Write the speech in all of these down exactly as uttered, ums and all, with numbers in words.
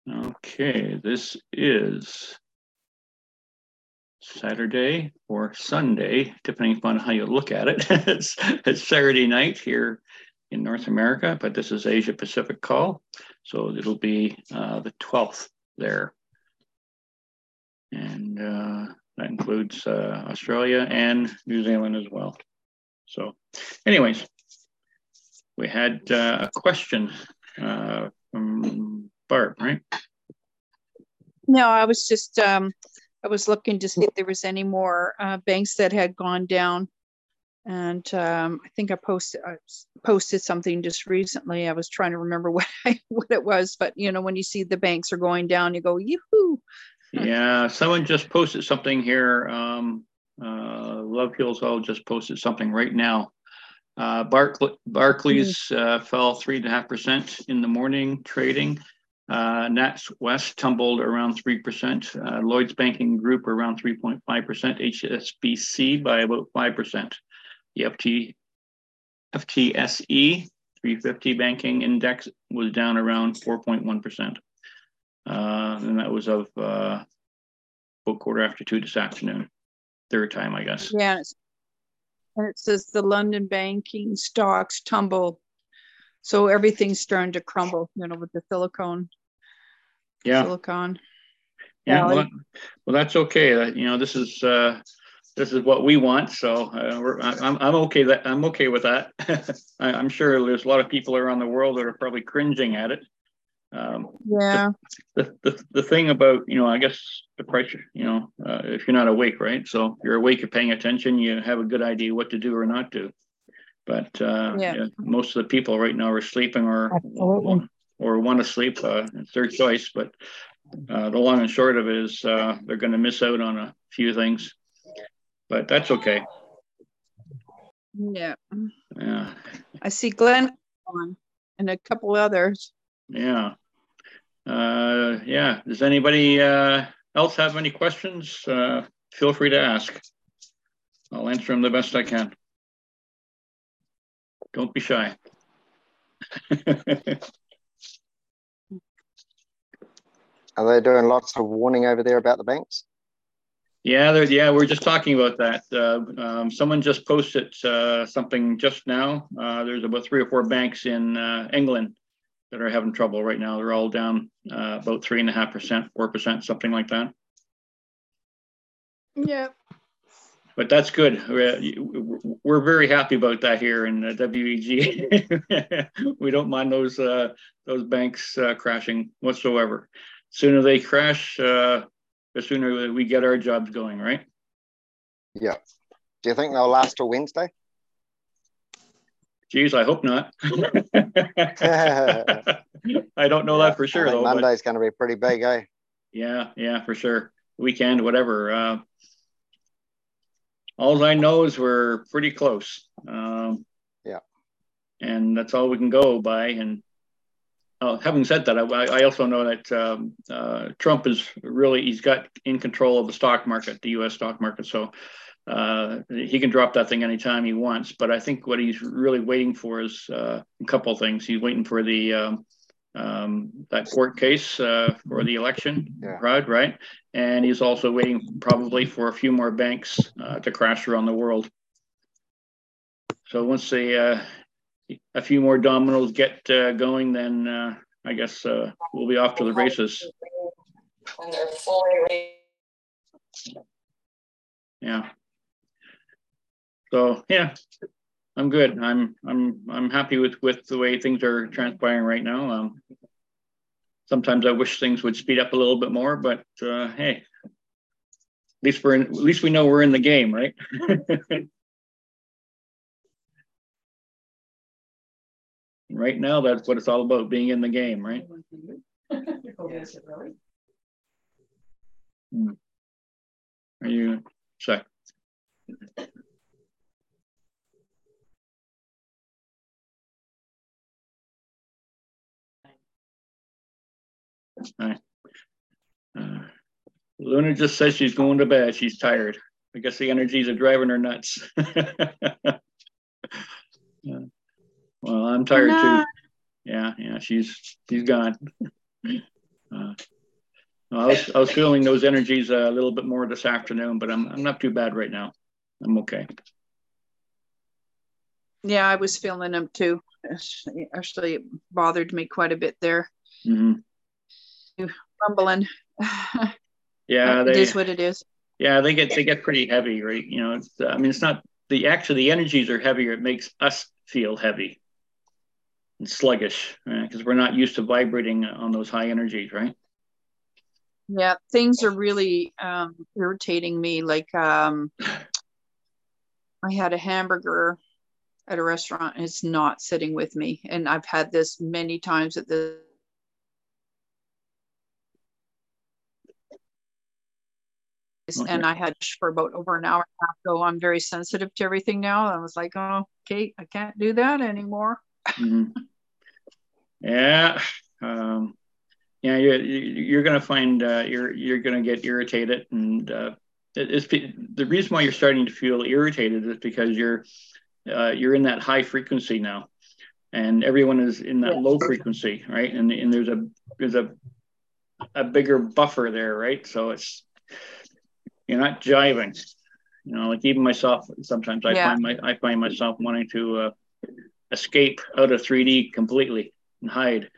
Okay, this is Saturday or Sunday, depending upon how you look at it. it's, it's Saturday night here in North America, but this is Asia Pacific call. So it'll be uh, the twelfth there. And uh, that includes uh, Australia and New Zealand as well. So anyways, we had uh, a question uh, from Barb, right? No, I was just, um, I was looking to see if there was any more uh, banks that had gone down. And um, I think I posted I posted something just recently. I was trying to remember what I, what it was, but you know, when you see the banks are going down, you go, yoo-hoo. Yeah, someone just posted something here. Um, uh, Love Hills all just posted something right now. Uh, Barcl- Barclays uh, fell three and a half percent in the morning trading. Uh, Nats West tumbled around three percent. Uh, Lloyd's Banking Group around three point five percent. H S B C by about five percent. The F T, F T S E three fifty banking index was down around four point one percent. Uh, and that was of uh, about quarter after two this afternoon. Third time, I guess. Yeah. And it says the London banking stocks tumble. So everything's starting to crumble, you know, with the silicone. Yeah. Silicon. Yeah. Well, that, well, that's okay. Uh, you know, this is uh, this is what we want. So uh, we're, I, I'm I'm okay that I'm okay with that. I, I'm sure there's a lot of people around the world that are probably cringing at it. Um, yeah. The, the the thing about, you know, I guess the pressure, you know, uh, if you're not awake, right? So if you're awake, you're paying attention, you have a good idea what to do or not do. But uh, yeah. yeah, most of the people right now are sleeping or Absolutely. or want to sleep. Uh, it's their choice. But uh, the long and short of it is uh, they're going to miss out on a few things. But that's okay. Yeah. Yeah. I see Glenn on and a couple others. Yeah. Uh, yeah. Does anybody uh, else have any questions? Uh, feel free to ask. I'll answer them the best I can. Don't be shy. Are they doing lots of warning over there about the banks? Yeah, there, yeah, we're just talking about that. Uh, um, someone just posted uh, something just now. Uh, there's about three or four banks in uh, England that are having trouble right now. They're all down uh, about three and a half percent, four percent, something like that. Yeah. But that's good. We're, we're very happy about that here in the W E G. We don't mind those uh, those banks uh, crashing whatsoever. Sooner they crash, uh, the sooner we get our jobs going, right? Yeah. Do you think they'll last till Wednesday? Geez, I hope not. I don't know yeah, that for sure, I think though. Monday's but going to be pretty big, eh? Yeah, yeah, for sure. Weekend, whatever. Uh, all I know is we're pretty close. Um, yeah. And that's all we can go by. And uh, having said that, I, I also know that um, uh, Trump is really, he's got in control of the stock market, the U S stock market. So uh, he can drop that thing anytime he wants. But I think what he's really waiting for is uh, a couple of things. He's waiting for the um, um, that court case uh, for the election, yeah. right? Right. And he's also waiting probably for a few more banks uh, to crash around the world. So once they, uh, a few more dominoes get uh, going, then uh, I guess uh, we'll be off to the races. When they're fully. Yeah. So yeah, I'm good. I'm I'm I'm happy with with the way things are transpiring right now. Um, sometimes I wish things would speed up a little bit more, but uh, hey, at least we're in, at least we know we're in the game, right? Right now, that's what it's all about, being in the game, right? Is it really? Are you check? Hi. Uh, Luna just says she's going to bed. She's tired. I guess the energies are driving her nuts. Yeah. Well, I'm tired too. Yeah, yeah, she's she's gone. Uh, I was I was feeling those energies a little bit more this afternoon, but I'm I'm not too bad right now. I'm okay. Yeah, I was feeling them too. Actually, actually it bothered me quite a bit there. Mm-hmm. Rumbling. Yeah, it they, is what it is. Yeah, they get they get pretty heavy, right? You know, it's, I mean, it's not the actually the energies are heavier. It makes us feel heavy and sluggish because uh, we're not used to vibrating on those high energies, right? Yeah, things are really um, irritating me. Like um, I had a hamburger at a restaurant and it's not sitting with me. And I've had this many times at the okay. And I had for about over an hour and a half ago. I'm very sensitive to everything now. I was like, oh, okay, I can't do that anymore. Mm-hmm. Yeah. Um, yeah, you're, you're going to find uh, you're you're going to get irritated, and uh, it's the reason why you're starting to feel irritated is because you're uh, you're in that high frequency now, and everyone is in that yeah. low frequency, right? And and there's a there's a a bigger buffer there, right? So it's you're not jiving, you know. Like even myself, sometimes I yeah. find my I find myself wanting to uh, escape out of three D completely and hide.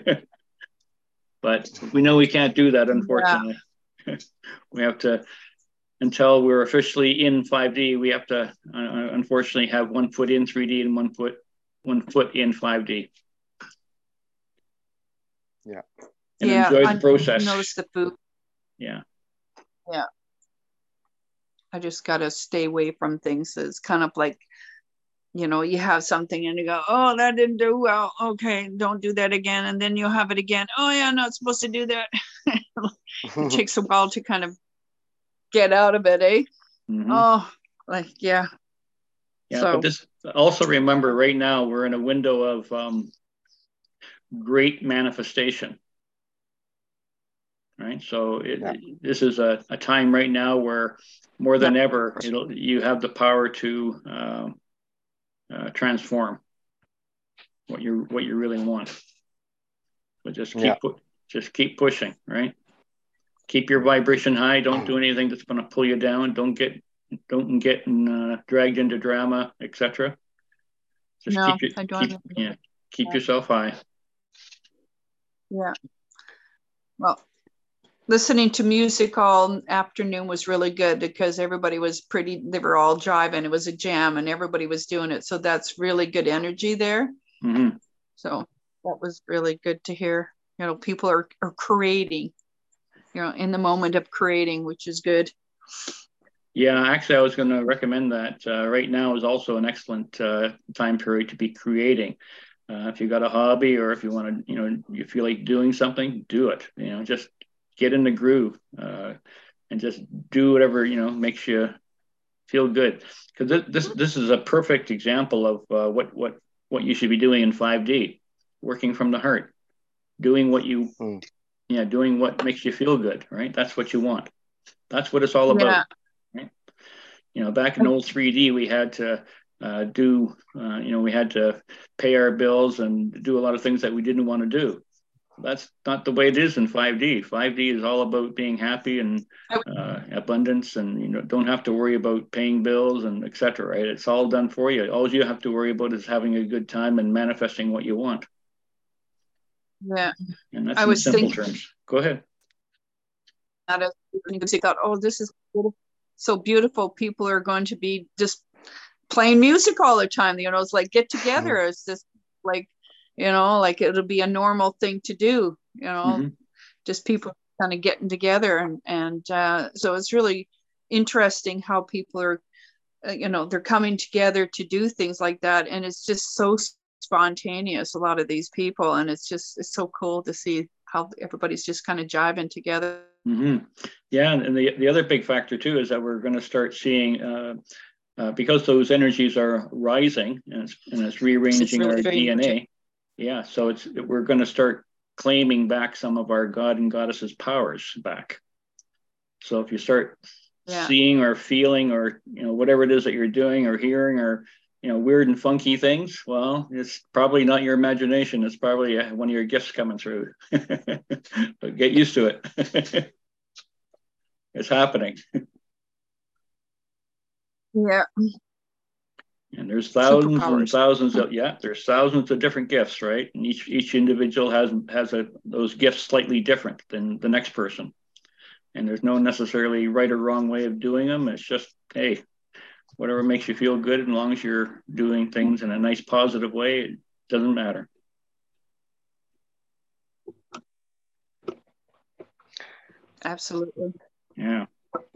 But we know we can't do that, unfortunately. Yeah. We have to, until we're officially in five D, we have to, uh, unfortunately, have one foot in three D and one foot, one foot in five D. Yeah. And yeah, enjoy the I process. Notice the food. Yeah. Yeah. I just got to stay away from things. It's kind of like, you know, you have something and you go, oh, that didn't do well. Okay, don't do that again. And then you'll have it again. Oh, yeah, I'm not supposed to do that. It takes a while to kind of get out of it, eh? Mm-hmm. Oh, like, yeah. Yeah, so. But this also remember right now we're in a window of um, great manifestation. Right. So it, yeah. this is a, a time right now where more than yeah. ever, it'll, you have the power to um, Uh, transform what you what you really want. But just keep yeah. just keep pushing, right? Keep your vibration high. Don't do anything that's going to pull you down. Don't get don't get uh, dragged into drama, et cetera. Just no, keep your, I don't keep, yeah, keep yeah. yourself high. Yeah. Well, listening to music all afternoon was really good because everybody was pretty, they were all jiving. It was a jam and everybody was doing it. So that's really good energy there. Mm-hmm. So that was really good to hear. You know, people are, are creating, you know, in the moment of creating, which is good. Yeah, actually, I was going to recommend that uh, right now is also an excellent uh, time period to be creating. Uh, if you got a hobby or if you want to, you know, you feel like doing something, do it. You know, just get in the groove uh, and just do whatever, you know, makes you feel good. Because this, this this is a perfect example of uh, what what what you should be doing in five D, working from the heart, doing what you, mm. yeah, doing what makes you feel good, right? That's what you want. That's what it's all about. Yeah. Right? You know, back in old three D, we had to uh, do, uh, you know, we had to pay our bills and do a lot of things that we didn't want to do. That's not the way it is in five D. five D is all about being happy and uh, abundance, and you know, don't have to worry about paying bills and et cetera. Right? It's all done for you. All you have to worry about is having a good time and manifesting what you want. Yeah, and that's I in was simple thinking, terms. Go ahead. I thought, oh, this is so beautiful. People are going to be just playing music all the time. You know, it's like get together. It's just like, you know, like it'll be a normal thing to do, you know, mm-hmm. just people kind of getting together. And, and uh, so it's really interesting how people are, uh, you know, they're coming together to do things like that. And it's just so spontaneous, a lot of these people. And it's just, it's so cool to see how everybody's just kind of jiving together. Mm-hmm. Yeah. And the, the other big factor too, is that we're going to start seeing, uh, uh, because those energies are rising and it's, and it's rearranging it's really our D N A. Yeah, so it's we're going to start claiming back some of our God and Goddesses powers back. So if you start yeah. seeing or feeling or you know whatever it is that you're doing or hearing or you know, weird and funky things, well, it's probably not your imagination. It's probably uh, one of your gifts coming through. But get used to it. It's happening. Yeah. And there's thousands and Superpowers. thousands of, yeah, there's thousands of different gifts, right? And each each individual has has a those gifts slightly different than the next person. And there's no necessarily right or wrong way of doing them. It's just, hey, whatever makes you feel good, as long as you're doing things in a nice, positive way, it doesn't matter. Absolutely. Yeah.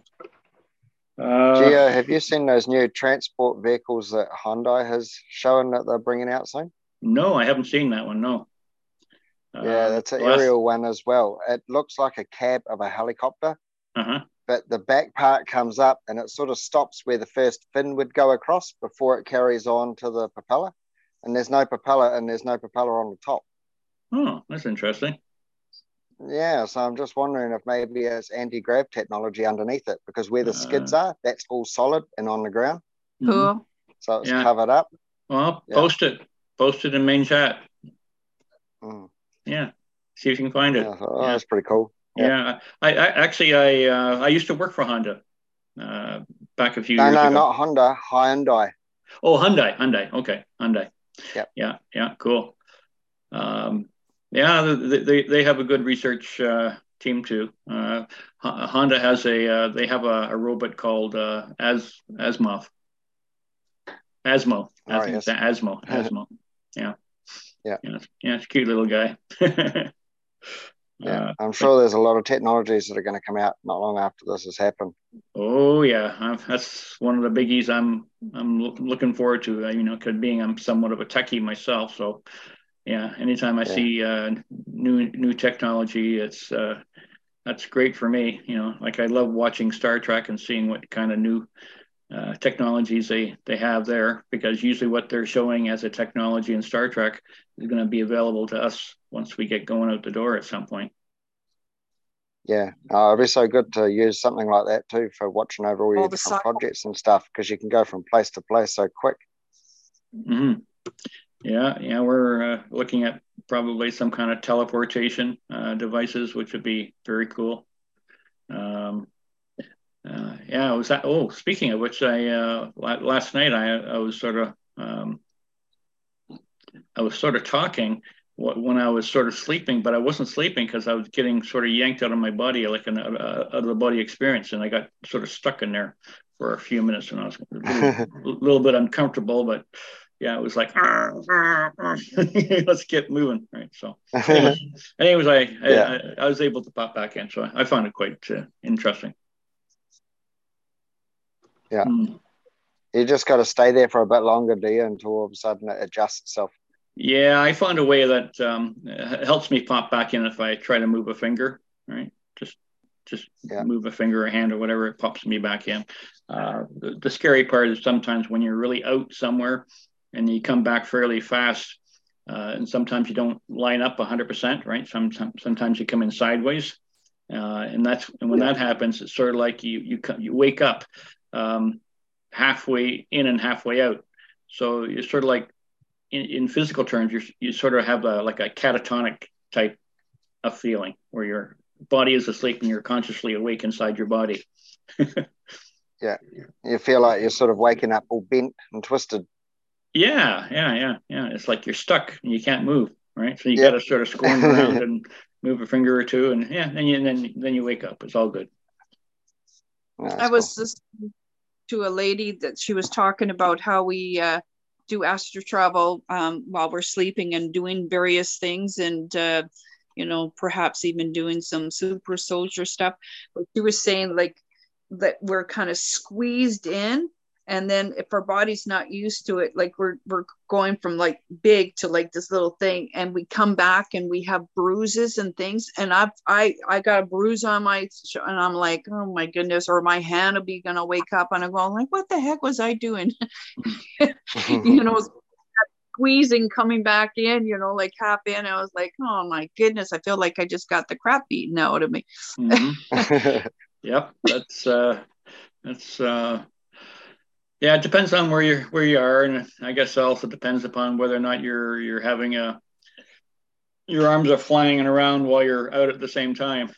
Uh, Gio, have you seen those new transport vehicles that Hyundai has shown that they're bringing out soon? no, I haven't seen that one. No. Yeah, Uh, that's an last- aerial one as well. It looks like a cab of a helicopter, Uh-huh. but the back part comes up and it sort of stops where the first fin would go across before it carries on to the propeller. And there's no propeller and there's no propeller on the top. Oh, that's interesting. Yeah, so I'm just wondering if maybe it's anti-grav technology underneath it, because where the skids Uh, are, that's all solid and on the ground. Mhm. Cool. So it's Yeah. covered up. Well, Yeah. post it. Post it in main chat. Mm. Yeah. See if you can find it. Yeah, so, oh, Yeah. that's pretty cool. Yeah. I, I actually, I, uh, I used to work for Honda uh, back a few No, years no, ago. not Honda, Hyundai. Oh, Hyundai, Hyundai. Okay, Hyundai. Yep. Yeah, yeah, cool. Um, yeah, they, they they have a good research uh, team too. Uh, H- Honda has a uh, they have a, a robot called uh, As Asmo. Asmo. I Oh, think yes. it's Asmo. Asmo. Yeah. Yeah. Yeah. Yeah. It's a cute little guy. Yeah, Uh, I'm sure there's a lot of technologies that are going to come out not long after this has happened. Oh yeah, I've, that's one of the biggies I'm I'm loo- looking forward to. Uh, you know, cause being I'm somewhat of a techie myself, so yeah. Anytime I Yeah. see uh, new new technology, it's uh, that's great for me. You know, like I love watching Star Trek and seeing what kind of new uh, technologies they they have there, because usually what they're showing as a technology in Star Trek is going to be available to us once we get going out the door at some point. Yeah, uh, it'd be so good to use something like that too for watching over all your All the different cycle- projects and stuff, because you can go from place to place so quick. hmm Yeah, yeah, we're uh, looking at probably some kind of teleportation uh, devices, which would be very cool. Um, uh, yeah, I was that. Oh, speaking of which, I uh, la- last night I I was sort of um, I was sort of talking wh- when I was sort of sleeping, but I wasn't sleeping because I was getting sort of yanked out of my body, like an uh, out of the body experience, and I got sort of stuck in there for a few minutes, and I was a little, little bit uncomfortable, but yeah, it was like, let's get moving, right? So, anyways, anyways I, Yeah. I I was able to pop back in, so I found it quite uh, interesting. Yeah. Hmm. You just got to stay there for a bit longer, do you, until all of a sudden it adjusts itself. Yeah, I found a way that um, helps me pop back in if I try to move a finger, right? Just just Yeah. move a finger or hand or whatever, it pops me back in. Uh, the, the scary part is sometimes when you're really out somewhere and you come back fairly fast, uh, and sometimes you don't line up one hundred percent, right? Some, some, sometimes you come in sideways. Uh, and that's and when Yeah. that happens, it's sort of like you you you wake up um, halfway in and halfway out. So you're sort of like, in, in physical terms, you you sort of have a like a catatonic type of feeling where your body is asleep and you're consciously awake inside your body. Yeah. You feel like you're sort of waking up all bent and twisted. Yeah, yeah, yeah, yeah. It's like you're stuck and you can't move, right? So you Yep. got to sort of squirm around and move a finger or two, and yeah, then you then then you wake up. It's all good. No, that's I was listening to a lady that she was talking about how we uh, do astral travel um, while we're sleeping and doing various things, and uh, you know, perhaps even doing some super soldier stuff. But she was saying like that we're kind of squeezed in, and then if our body's not used to it, like we're we're going from like big to like this little thing, and we come back and we have bruises and things. And I've I I got a bruise on my sh- and I'm like, oh my goodness, or my hand will be gonna wake up, and I'm going like, what the heck was I doing? cool. You know, squeezing, coming back in, you know, like half in. I was like, oh my goodness, I feel like I just got the crap beaten out of me. Mhm. Yep, that's uh, that's uh, Yeah, it depends on where you're where you are, and I guess it also depends upon whether or not you're you're having a your arms are flying around while you're out at the same time.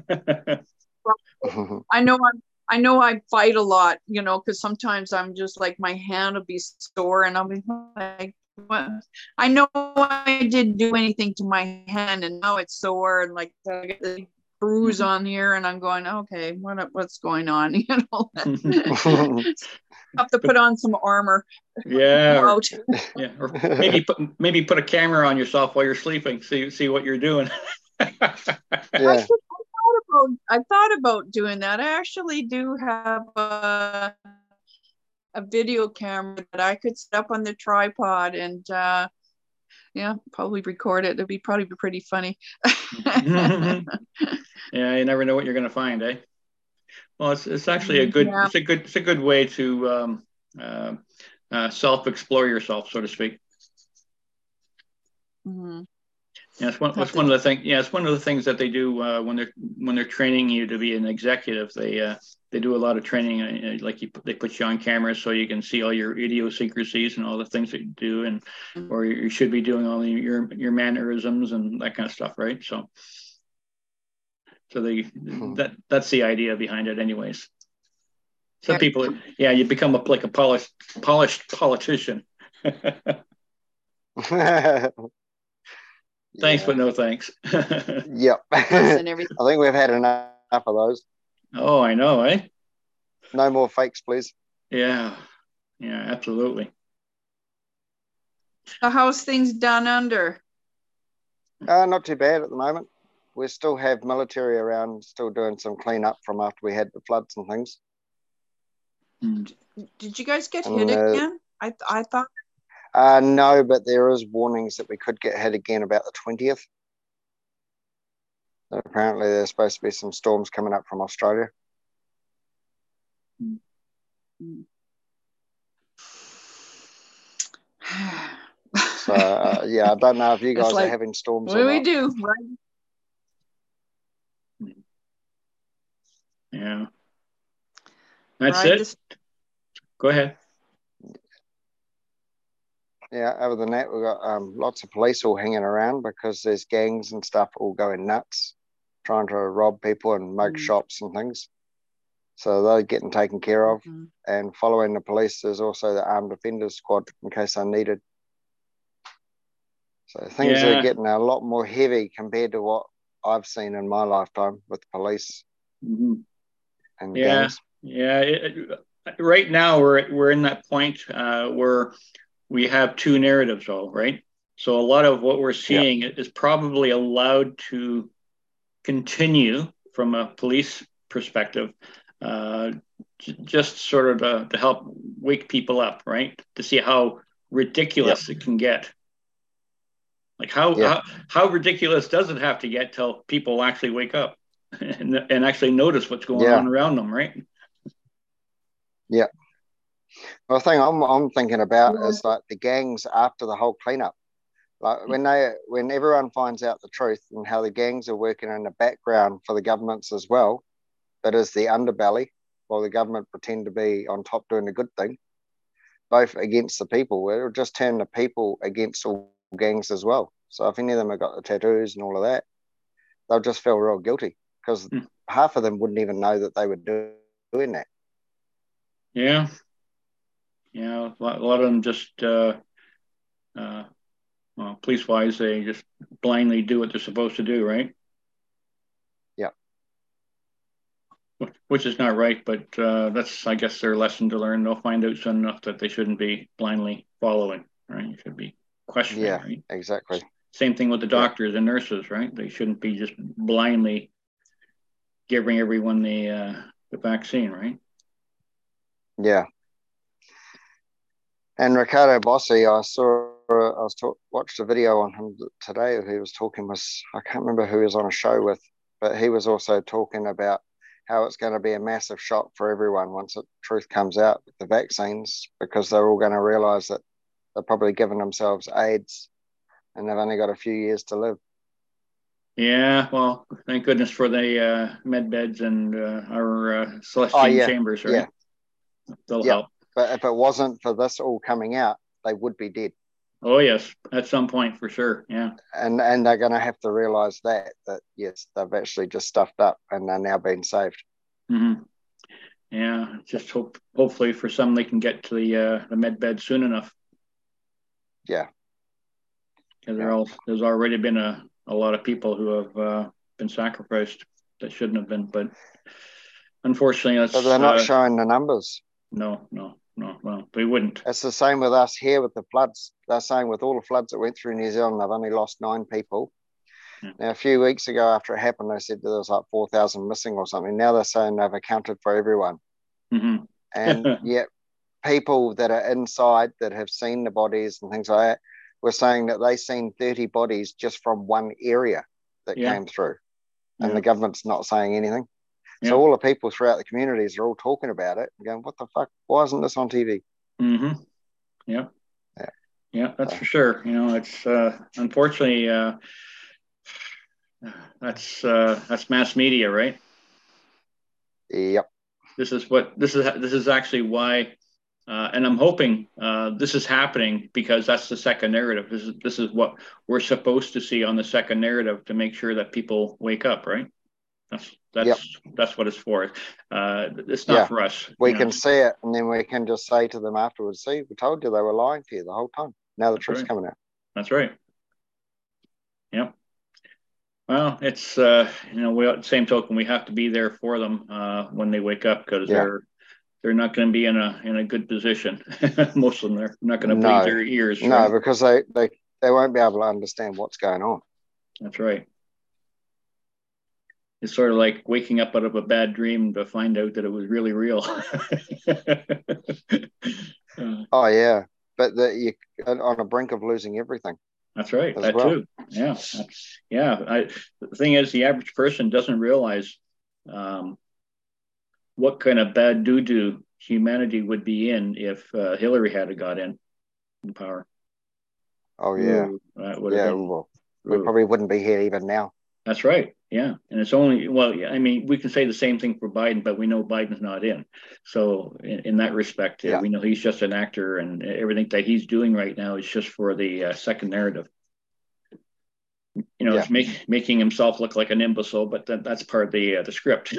I know I'm I know I fight a lot, you know, because sometimes I'm just like my hand will be sore and I'll be like, what? I know I didn't do anything to my hand and now it's sore and like I get the bruise on here and I'm going, okay, what what's going on? You know, have to put on some armor. Yeah, or, Out. yeah, or maybe put maybe put a camera on yourself while you're sleeping. See see what you're doing. Yeah. About, I thought about doing that. I actually do have a, a video camera that I could set up on the tripod and uh, yeah, probably record it. It'd be probably be pretty funny. Yeah, you never know what you're going to find, eh? Well, it's it's actually a good Yeah. it's a good it's a good way to um, uh, uh, self-explore yourself, so to speak. Mm-hmm. Yeah, it's one, it's one of the things. Yeah, it's one of the things that they do uh, when they're when they're training you to be an executive. They uh, they do a lot of training, uh, like you, they put you on camera so you can see all your idiosyncrasies and all the things that you do, and or you should be doing all your your mannerisms and that kind of stuff, right? So, so they that that's the idea behind it, anyways. Some people, yeah, you become a, like a polished polished politician. Thanks, Yeah. but no thanks. Yep. I think we've had enough of those. Oh, I know, eh? No more fakes, please. Yeah, yeah, absolutely. So how's things down under? Uh, not too bad at the moment. We still have military around, still doing some cleanup from after we had the floods and things. Did you guys get and, hit uh, again? I I thought. Uh, no, but there is warnings that we could get hit again about the twentieth. Apparently, there's supposed to be some storms coming up from Australia. So, uh, yeah, I don't know if you guys like, are having storms what or do not. we do, right? Yeah. That's Ride it. this- Go ahead. Yeah, other than that, we've got um, lots of police all hanging around because there's gangs and stuff all going nuts, trying to rob people and mug mm. shops and things. So they're getting taken care of. Mm-hmm. And following the police, there's also the armed defenders squad in case they're needed. So things yeah. are getting a lot more heavy compared to what I've seen in my lifetime with police mm-hmm. and yeah. gangs. Yeah, it, it, right now we're we're in that point uh, where we have two narratives, all right. So a lot of what we're seeing yep. is probably allowed to continue from a police perspective, uh, j- just sort of to, to help wake people up, right? To see how ridiculous yep. it can get. Like how, yep. how how ridiculous does it have to get till people actually wake up and, and actually notice what's going yeah. on around them, right? Yeah. Well, the thing I'm I'm thinking about yeah. is like the gangs after the whole cleanup. Like when they when everyone finds out the truth and how the gangs are working in the background for the governments as well, that is the underbelly, while the government pretend to be on top doing a good thing, both against the people. It'll just turn the people against all gangs as well. So if any of them have got the tattoos and all of that, they'll just feel real guilty because mm. half of them wouldn't even know that they were doing that. Yeah. Yeah, a lot, a lot of them just, uh, uh, well, police-wise, they just blindly do what they're supposed to do, right? Yeah. Which is not right, but uh, that's, I guess, their lesson to learn. They'll find out soon enough that they shouldn't be blindly following, right? You should be questioning, yeah, right? Exactly. Same thing with the doctors yeah. and nurses, right? They shouldn't be just blindly giving everyone the uh, the vaccine, right? Yeah. And Ricardo Bossi, I saw, I was talk, watched a video on him today. He was talking with, I can't remember who he was on a show with, but he was also talking about how it's going to be a massive shock for everyone once the truth comes out with the vaccines, because they're all going to realize that they're probably giving themselves AIDS and they've only got a few years to live. Yeah, well, thank goodness for the uh, med beds and uh, our uh, Celestine oh, yeah. chambers, right? Yeah. They'll yep. help. But if it wasn't for this all coming out, they would be dead. Oh yes, at some point for sure. Yeah. And and they're going to have to realize that that yes, they've actually just stuffed up and they're now being saved. Mm-hmm. Yeah. Just hope, hopefully, for some they can get to the uh, the med bed soon enough. Yeah. Because Yeah. all, there's already been a, a lot of people who have uh, been sacrificed that shouldn't have been, but unfortunately, that's But they're not uh, showing the numbers. no, no, no. Well, they wouldn't. It's the same with us here with the floods. They're saying with all the floods that went through New Zealand, they've only lost nine people. Yeah. Now, a few weeks ago after it happened, they said there was like four thousand missing or something. Now they're saying they've accounted for everyone. Mm-hmm. And yet people that are inside that have seen the bodies and things like that were saying that they seen thirty bodies just from one area that Yeah. came through. And Yeah. the government's not saying anything. Yeah. So all the people throughout the communities are all talking about it and going, what the fuck? Why isn't this on T V? Mm-hmm. Yeah. Yeah. Yeah, that's So. for sure. You know, it's uh, unfortunately uh, that's uh, that's mass media, right? Yep. This is what this is. This is actually why, uh, and I'm hoping uh, this is happening because that's the second narrative. This is this is what we're supposed to see on the second narrative to make sure that people wake up, right? That's that's Yep. that's what it's for. Uh, it's not Yeah. for us. We you can know. see it and then we can just say to them afterwards, see, we told you they were lying to you the whole time. Now the That's truth's right. coming out. That's right. Yep. Well, it's uh, you know, we at the same token we have to be there for them uh, when they wake up because Yeah. they're they're not going to be in a in a good position. Most of them they're not going to bleed No. their ears. No, right? because they, they, they won't be able to understand what's going on. That's right. It's sort of like waking up out of a bad dream to find out that it was really real. Uh, Oh, yeah. But the, you on the brink of losing everything. That's right. As That well. too. Yeah. That's, yeah. I, the thing is, the average person doesn't realize um, what kind of bad doo-doo humanity would be in if uh, Hillary had got in, in power. Oh, yeah. Ooh, that would Yeah. have been. Well, we Ooh. probably wouldn't be here even now. That's right. Yeah. And it's only, well, yeah, I mean, we can say the same thing for Biden, but we know Biden's not in. So in, in that respect, uh, Yeah. we know he's just an actor and everything that he's doing right now is just for the uh, second narrative. You know, Yeah. it's make, making himself look like an imbecile, but that, that's part of the, uh, the script.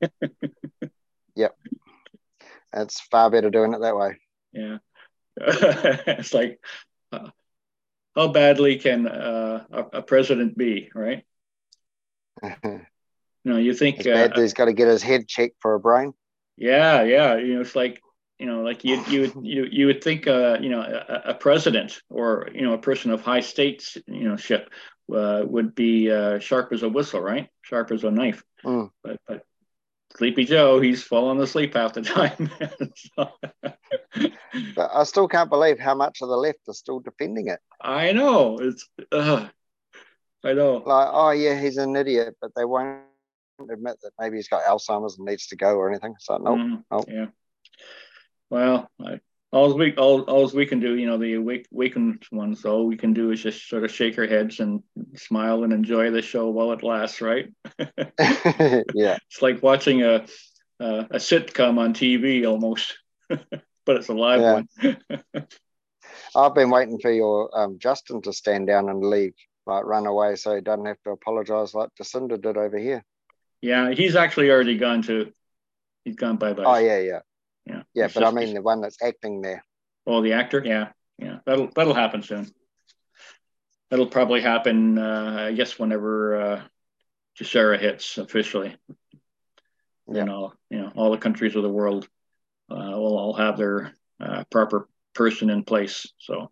Yep. It's far better doing it that way. Yeah. It's like, uh, how badly can uh, a, a president be, right? You know, you think, It's bad uh, that he's got to get his head checked for a brain. yeah, yeah. You know, it's like, you know, like you you would you you would think, uh, you know, a, a president or you know a person of high states, you know, ship uh, would be uh, sharp as a whistle, right? Sharp as a knife. Mm. But but Sleepy Joe, he's falling asleep half the time. So, But I still can't believe how much of the left is still defending it. I know it's. Uh, I know. Like, oh yeah, he's an idiot, but they won't admit that maybe he's got Alzheimer's and needs to go or anything. So nope, Mhm. nope. Yeah. Well, I, all we all, all we can do, you know, the awake, awakened ones, all we can do is just sort of shake our heads and smile and enjoy the show while it lasts, right? Yeah. It's like watching a a, a sitcom on T V almost, but it's a live Yeah. one. I've been waiting for your um, Justin to stand down and leave, like run away, so he doesn't have to apologize like Jacinda did over here. Yeah, he's actually already gone to. He's gone bye bye. Oh yeah, yeah, yeah. yeah. It's But I just- mean the one that's acting there. Oh, the actor, yeah, yeah. That'll that'll happen soon. That'll probably happen, uh, I guess, whenever uh, Jassera hits officially. Yeah. You know, you know, all the countries of the world uh, will all have their uh, proper person in place. So,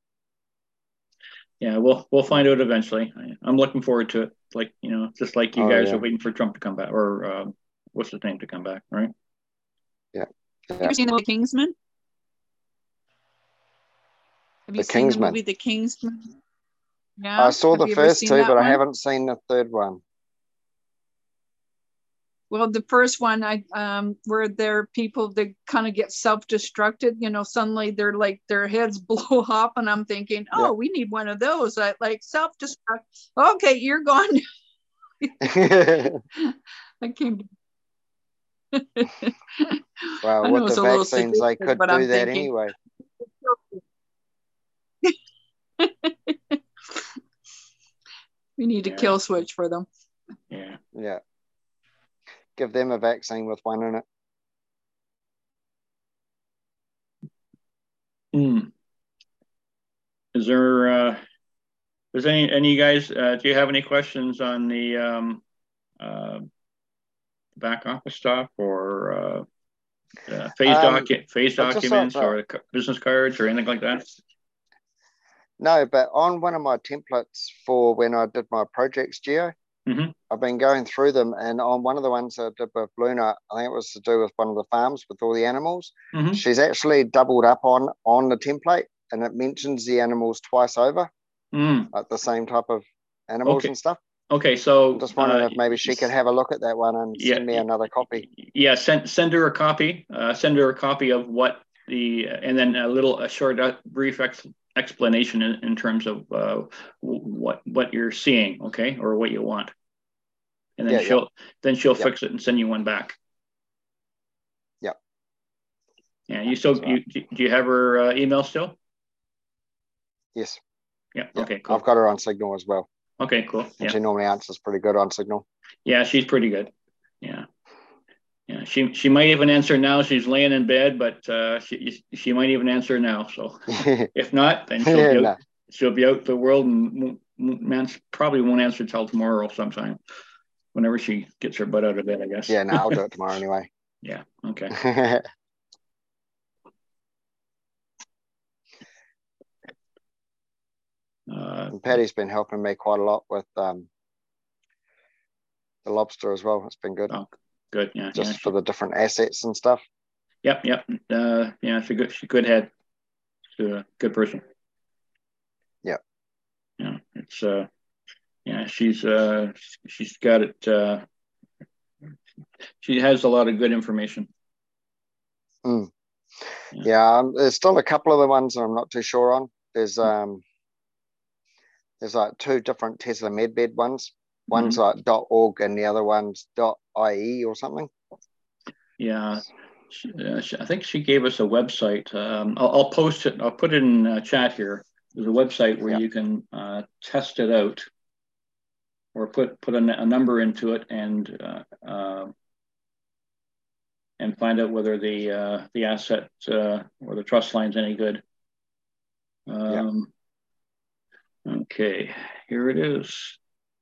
yeah, we'll we'll find out eventually. I, I'm looking forward to it. Like you know, just like you Oh, guys yeah. are waiting for Trump to come back, or uh, what's his name to come back, right? Yeah. Have you seen the movie Kingsman? Have you The seen Kingsman. the movie The Kingsman? Yeah. I saw Have the you ever first seen two, that but I one? haven't seen the third one. Well, the first one, I um, where there are people that kind of get self-destructed. You know, suddenly they're like their heads blow up, and I'm thinking, oh, Yeah. we need one of those. I like self-destruct. Okay, you're gone. I came. Well, I know with it's the a little vaccines, they sadistic, could but do I'm that thinking, anyway. we need a Yeah. kill switch for them. Yeah. Yeah. Give them a vaccine with one in it. Hmm. Is there, uh, does any, any guys, uh, do you have any questions on the, um, uh, back office stuff or, uh, uh phase Um, docu, phase I just like documents to, or co- business cards or anything like that? no, but on one of my templates for when I did my projects, Geo, Mm-hmm. I've been going through them, and on one of the ones I did with Luna, I think it was to do with one of the farms with all the animals. Mm-hmm. She's actually doubled up on on the template, and it mentions the animals twice over, Mm. like the same type of animals Okay. and stuff. Okay, so I'm just wondering uh, if maybe she could have a look at that one and yeah, send me another copy. Yeah, send send her a copy. Uh, send her a copy of what the and then a little a short uh, brief ex, explanation in, in terms of uh, what what you're seeing, okay, or what you want, and then Yeah, she'll yeah. then she'll Yep. fix it and send you one back. Yep. Yeah, you still That's right. you do you have her uh, email still? Yes. Yeah. Yep. Okay. Cool. I've got her on Signal as well. Okay. Cool. And Yeah. she normally answers pretty good on Signal. Yeah, she's pretty good. Yeah. Yeah, she she might even answer now. She's laying in bed, but uh, she she might even answer now. So if not, then she'll be out, No. she'll be out the world and man probably won't answer till tomorrow sometime, whenever she gets her butt out of bed, I guess. Yeah, no, I'll do it tomorrow anyway. Yeah. Okay. Uh, And Patty's been helping me quite a lot with um, the lobster as well. It's been good. oh, good. Yeah. Just yeah. for the different assets and stuff. Yep. Yep. Uh, yeah. She's good. She's good head. She's a good person. Yep. Yeah. It's uh. Yeah. She's uh. She's got it. Uh, she has a lot of good information. Mm. Yeah. Yeah, um, there's still a couple of the ones that I'm not too sure on. There's um, there's like two different Tesla Medbed ones. One's Mhm. like .org and the other one's .ie or something. Yeah, she, uh, she, I think she gave us a website. Um, I'll, I'll post it. I'll put it in uh, chat here. There's a website where Yeah. you can uh, test it out, or put put a, a number into it and uh, uh, and find out whether the uh, the asset uh, or the trust line's any good. Um, okay, here it is.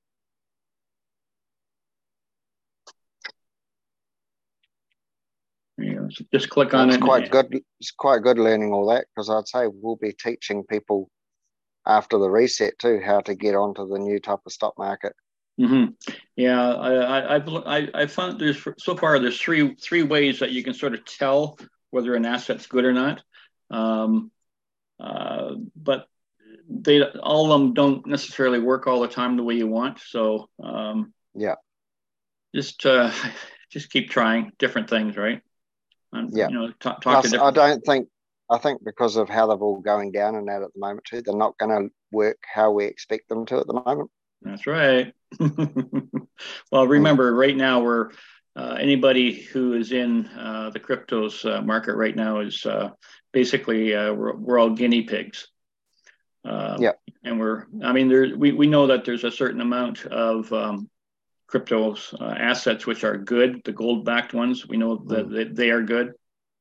Yeah, so just click on It's it. quite good. It's quite good learning all that, because I'd say we'll be teaching people after the reset too how to get onto the new type of stock market. Mm-hmm. Yeah, I, I, I've I, I found there's so far there's three three ways that you can sort of tell whether an asset's good or not, um, uh, but they all of them don't necessarily work all the time the way you want. So um, Yeah. just uh, just keep trying different things, right? And, Yeah. You know, talk, talk Plus, to different. I don't think I think because of how they're all going down and that at the moment too, they're not going to work how we expect them to at the moment. That's right. Well, remember, right now we're uh, anybody who is in uh, the cryptos uh, market right now is uh, basically uh, we're, we're all guinea pigs. Uh, Yeah. And we're, I mean, there we, we know that there's a certain amount of um, cryptos uh, assets which are good, the gold backed ones. We know that, Mm. that they are good.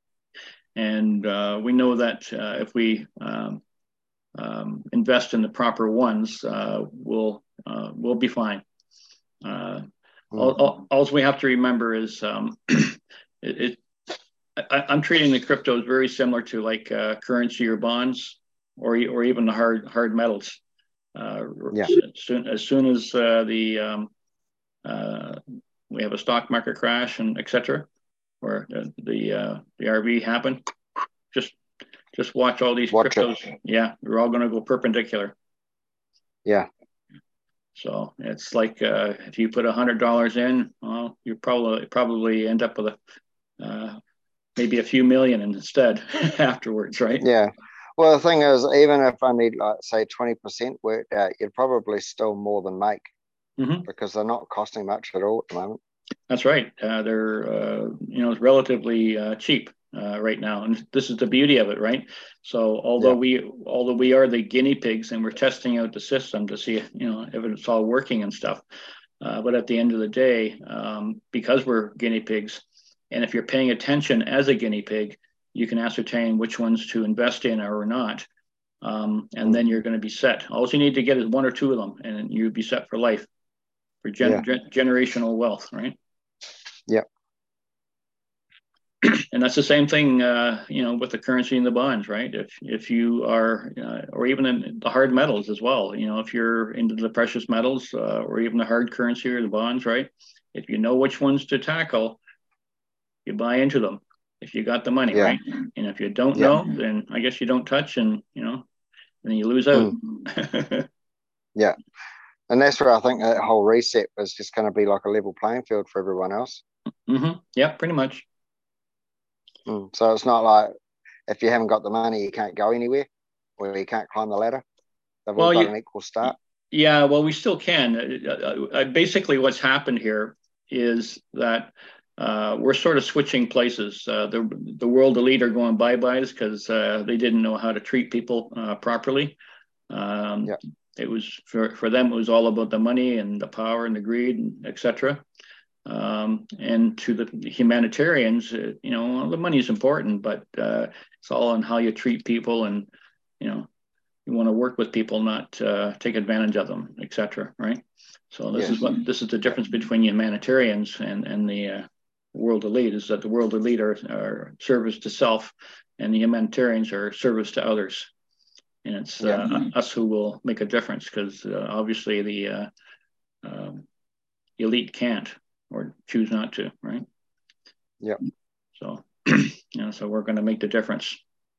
And uh, we know that uh, if we um, um, invest in the proper ones, uh, we'll uh, we'll be fine. Uh, all, Mm. all, all we have to remember is um, it, it I, I'm treating the cryptos very similar to like uh, currency or bonds, or or even the hard hard metals. Uh, Yeah. as soon as soon as uh, the um, uh, we have a stock market crash and et cetera, where the the, uh, the R V happened, just just watch all these Watch it. cryptos. Yeah, they're all going to go perpendicular. Yeah. So it's like uh, if you put a hundred dollars in, well, you probably probably end up with a uh, maybe a few million instead afterwards, right? Yeah. Well, the thing is, even if I need, like, say, twenty percent worked out, you'd probably still more than make, Mm-hmm. because they're not costing much at all at the moment. That's right. Uh, they're uh, you know relatively uh, cheap uh, right now, and this is the beauty of it, right? So although Yeah. we although we are the guinea pigs and we're testing out the system to see you know if it's all working and stuff, uh, but at the end of the day, um, because we're guinea pigs, and if you're paying attention as a guinea pig, you can ascertain which ones to invest in or not, um, and Mm. then you're going to be set. All you need to get is one or two of them, and you'd be set for life, for gen- Yeah. gen- generational wealth, right? Yeah. And that's the same thing, uh, you know, with the currency and the bonds, right? If if you are, uh, or even in the hard metals as well, you know, if you're into the precious metals uh, or even the hard currency or the bonds, right? If you know which ones to tackle, you buy into them. If you got the money, Yeah. right? And if you don't Yeah. know, then I guess you don't touch, and you know, then you lose out. Mm. Yeah. And that's where I think that whole reset is just going to be like a level playing field for everyone else. Mm-hmm. Yeah, pretty much. Mm. So it's not like if you haven't got the money, you can't go anywhere, or you can't climb the ladder. They've all Well, got you, an equal start. yeah, well, we still can. Uh, uh, uh, basically, what's happened here is that uh, we're sort of switching places. Uh, the the world elite are going bye-byes because uh, they didn't know how to treat people uh, properly. Um, Yeah. It was for, for them, it was all about the money and the power and the greed, and et cetera. Um, and to the humanitarians, uh, you know, well, the money is important, but uh, it's all on how you treat people, and you know, you want to work with people, not uh, take advantage of them, et cetera. Right? So this Yes. is what this is the difference between humanitarians and and the uh, world elite, is that the world elite are, are service to self, and the humanitarians are service to others. And it's Yeah. uh, us who will make a difference, because uh, obviously the uh, um, elite can't or choose not to, right? Yeah. So, you know, so we're going to make the difference.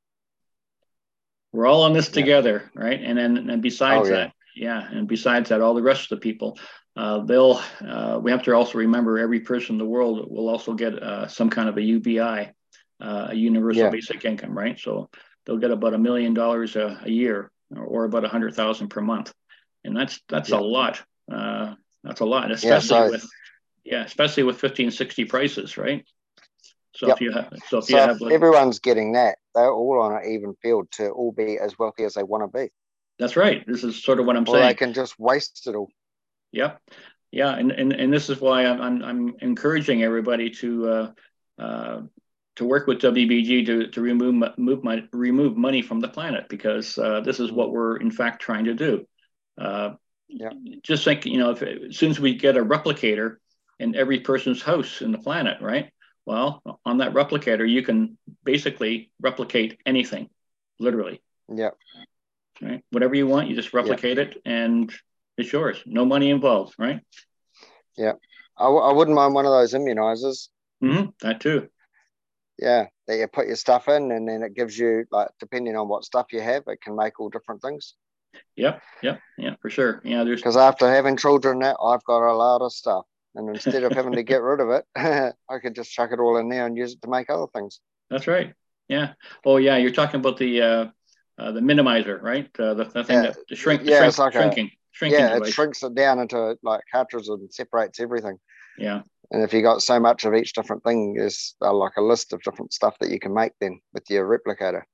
We're all on this Yeah. together, right? And then, and besides Oh, yeah. that, yeah, and besides that, all the rest of the people, uh, they'll. Uh, we have to also remember every person in the world will also get uh, some kind of a U B I, uh, a universal Yeah. basic income, right? So they'll get about a million dollars a year, or, or about a hundred thousand per month, and that's that's Yeah. a lot. Uh, that's a lot, Yeah. especially So, with yeah, especially with fifteen sixty prices, right? So yep. if you have, so if you So have, if like, everyone's getting that, they're all on an even field to all be as wealthy as they want to be. that's right. This is sort of what I'm Or they saying. can just waste it all. Yep. Yeah, and, and and this is why I'm I'm, I'm encouraging everybody to uh, uh, to work with W B G to to remove move my, remove money from the planet, because uh, this is Mm. what we're in fact trying to do. Uh, Yeah. Just think, you know, if as soon as we get a replicator in every person's house in the planet, right? Well, on that replicator, you can basically replicate anything, literally. Yeah. Right? Whatever you want, you just Yeah. replicate it, and it's yours. No money involved, right? Yeah. I, w- I wouldn't mind one of those immunizers. Mm-hmm. That too. Yeah. That you put your stuff in, and then it gives you, like, depending on what stuff you have, it can make all different things. Yep, yep, yeah, for sure. Yeah, there's Because after having children now, I've got a lot of stuff. And instead of having to get rid of it, I could just chuck it all in there and use it to make other things. that's right. Yeah. Oh, yeah. You're talking about the uh, uh, the minimizer, right? Uh, the, the thing Yeah. that the shrink, the Yeah. shrink, It's like shrinking, a, shrinking yeah, it device. shrinks it down into like cartridges and separates everything. Yeah. And if you got so much of each different thing, there's uh, like a list of different stuff that you can make then with your replicator.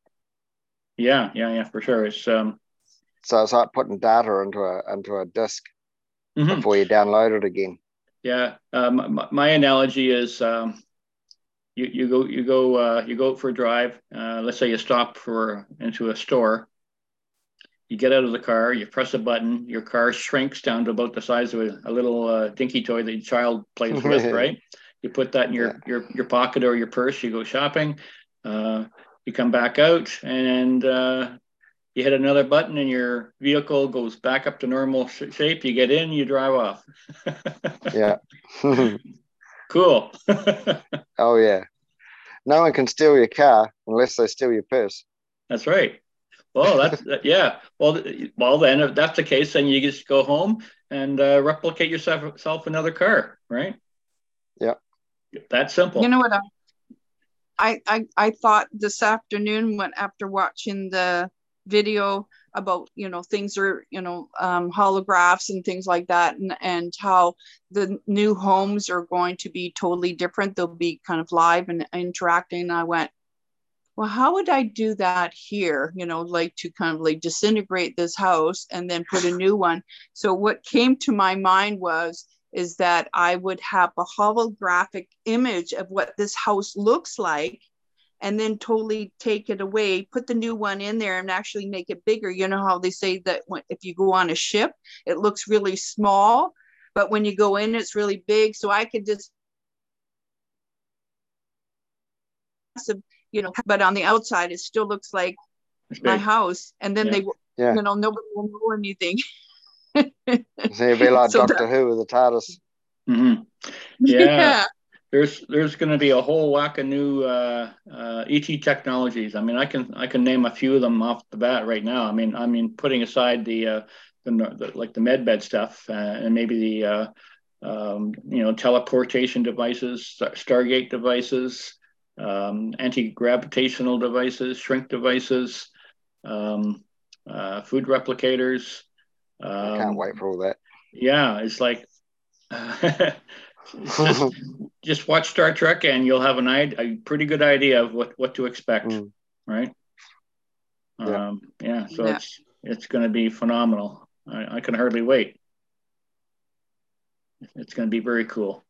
Yeah, yeah, yeah, for sure. It's um. So it's like putting data into a into a disk Mhm. before you download it again. Yeah. Um, my, my analogy is um, you you go you go uh, you go out for a drive. Uh, let's say you stop for into a store. You get out of the car, you press a button, your car shrinks down to about the size of a, a little uh, dinky toy that your child plays with, right? You put that in your, Yeah. your your pocket or your purse, you go shopping, uh, you come back out, and uh, you hit another button and your vehicle goes back up to normal sh- shape. You get in, you drive off. Yeah. Cool. Oh, yeah. No one can steal your car unless they steal your purse. That's right. Well, that's that, yeah. Well, th- well, then if that's the case, then you just go home and uh, replicate yourself, yourself another car, right? Yeah. That's simple. You know what I, I I I thought this afternoon when after watching the video about, you know, things are, you know, um, holographs and things like that, and, and how the new homes are going to be totally different. They'll be kind of live and interacting. And I went, well, how would I do that here? You know, like to kind of like disintegrate this house and then put a new one. So what came to my mind was, is that I would have a holographic image of what this house looks like, and then totally take it away, put the new one in there and actually make it bigger. You know how they say that when, if you go on a ship, it looks really small, but when you go in, it's really big. So I could just, you know, but on the outside, it still looks like my house. And then Yeah. they, Yeah. you know, nobody will know anything. So you'd be like So Doctor that- Who with the TARDIS. Mhm. Yeah. yeah. There's there's going to be a whole whack of new uh, uh, E T technologies. I mean, I can I can name a few of them off the bat right now. I mean, I mean, putting aside the uh, the, the like the medbed stuff uh, and maybe the uh, um, you know teleportation devices, Star- Stargate devices, um, anti-gravitational devices, shrink devices, um, uh, food replicators. Um, I can't wait for all that. Yeah, it's like. It's just just watch Star Trek and you'll have an a pretty good idea of what, what to expect, Mm. right? Yeah. Um, yeah, so Yeah. it's it's going to be phenomenal. I, I can hardly wait. It's going to be very cool.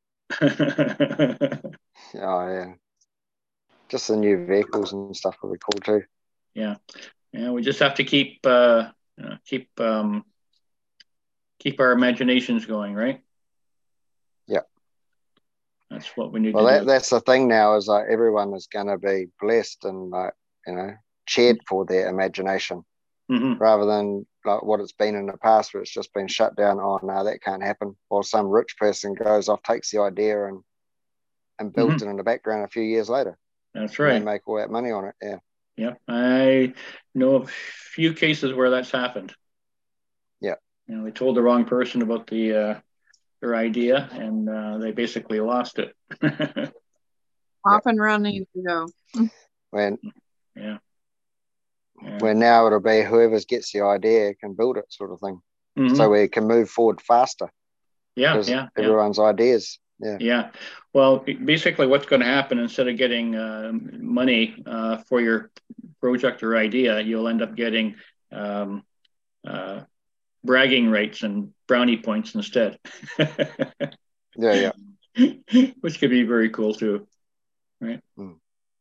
Oh yeah. Just the new vehicles and stuff will be cool too. Yeah, yeah. We just have to keep uh, uh, keep um, keep our imaginations going, right? Yeah. That's what we need Well, to that, do. that's the thing now is like everyone is going to be blessed and like, you know, cheered for their imagination hmm rather than like what it's been in the past where it's just been shut down. Oh no, that can't happen. Or some rich person goes off, takes the idea and and builds Mhm. it in the background a few years later. That's And right. they make all that money on it. Yeah. Yep, I know a few cases where that's happened. Yeah. You know, they told the wrong person about the uh, their idea, and uh, they basically lost it. Off and running, you know. When yeah. yeah. when now it'll be whoever gets the idea can build it, sort of thing. Mhm. So we can move forward faster yeah, because yeah, yeah, everyone's ideas. Yeah. yeah. Well, basically, what's going to happen instead of getting uh, money uh, for your project or idea, you'll end up getting um, uh, bragging rights and brownie points instead. Yeah. Yeah. Which could be very cool too, right? Mm.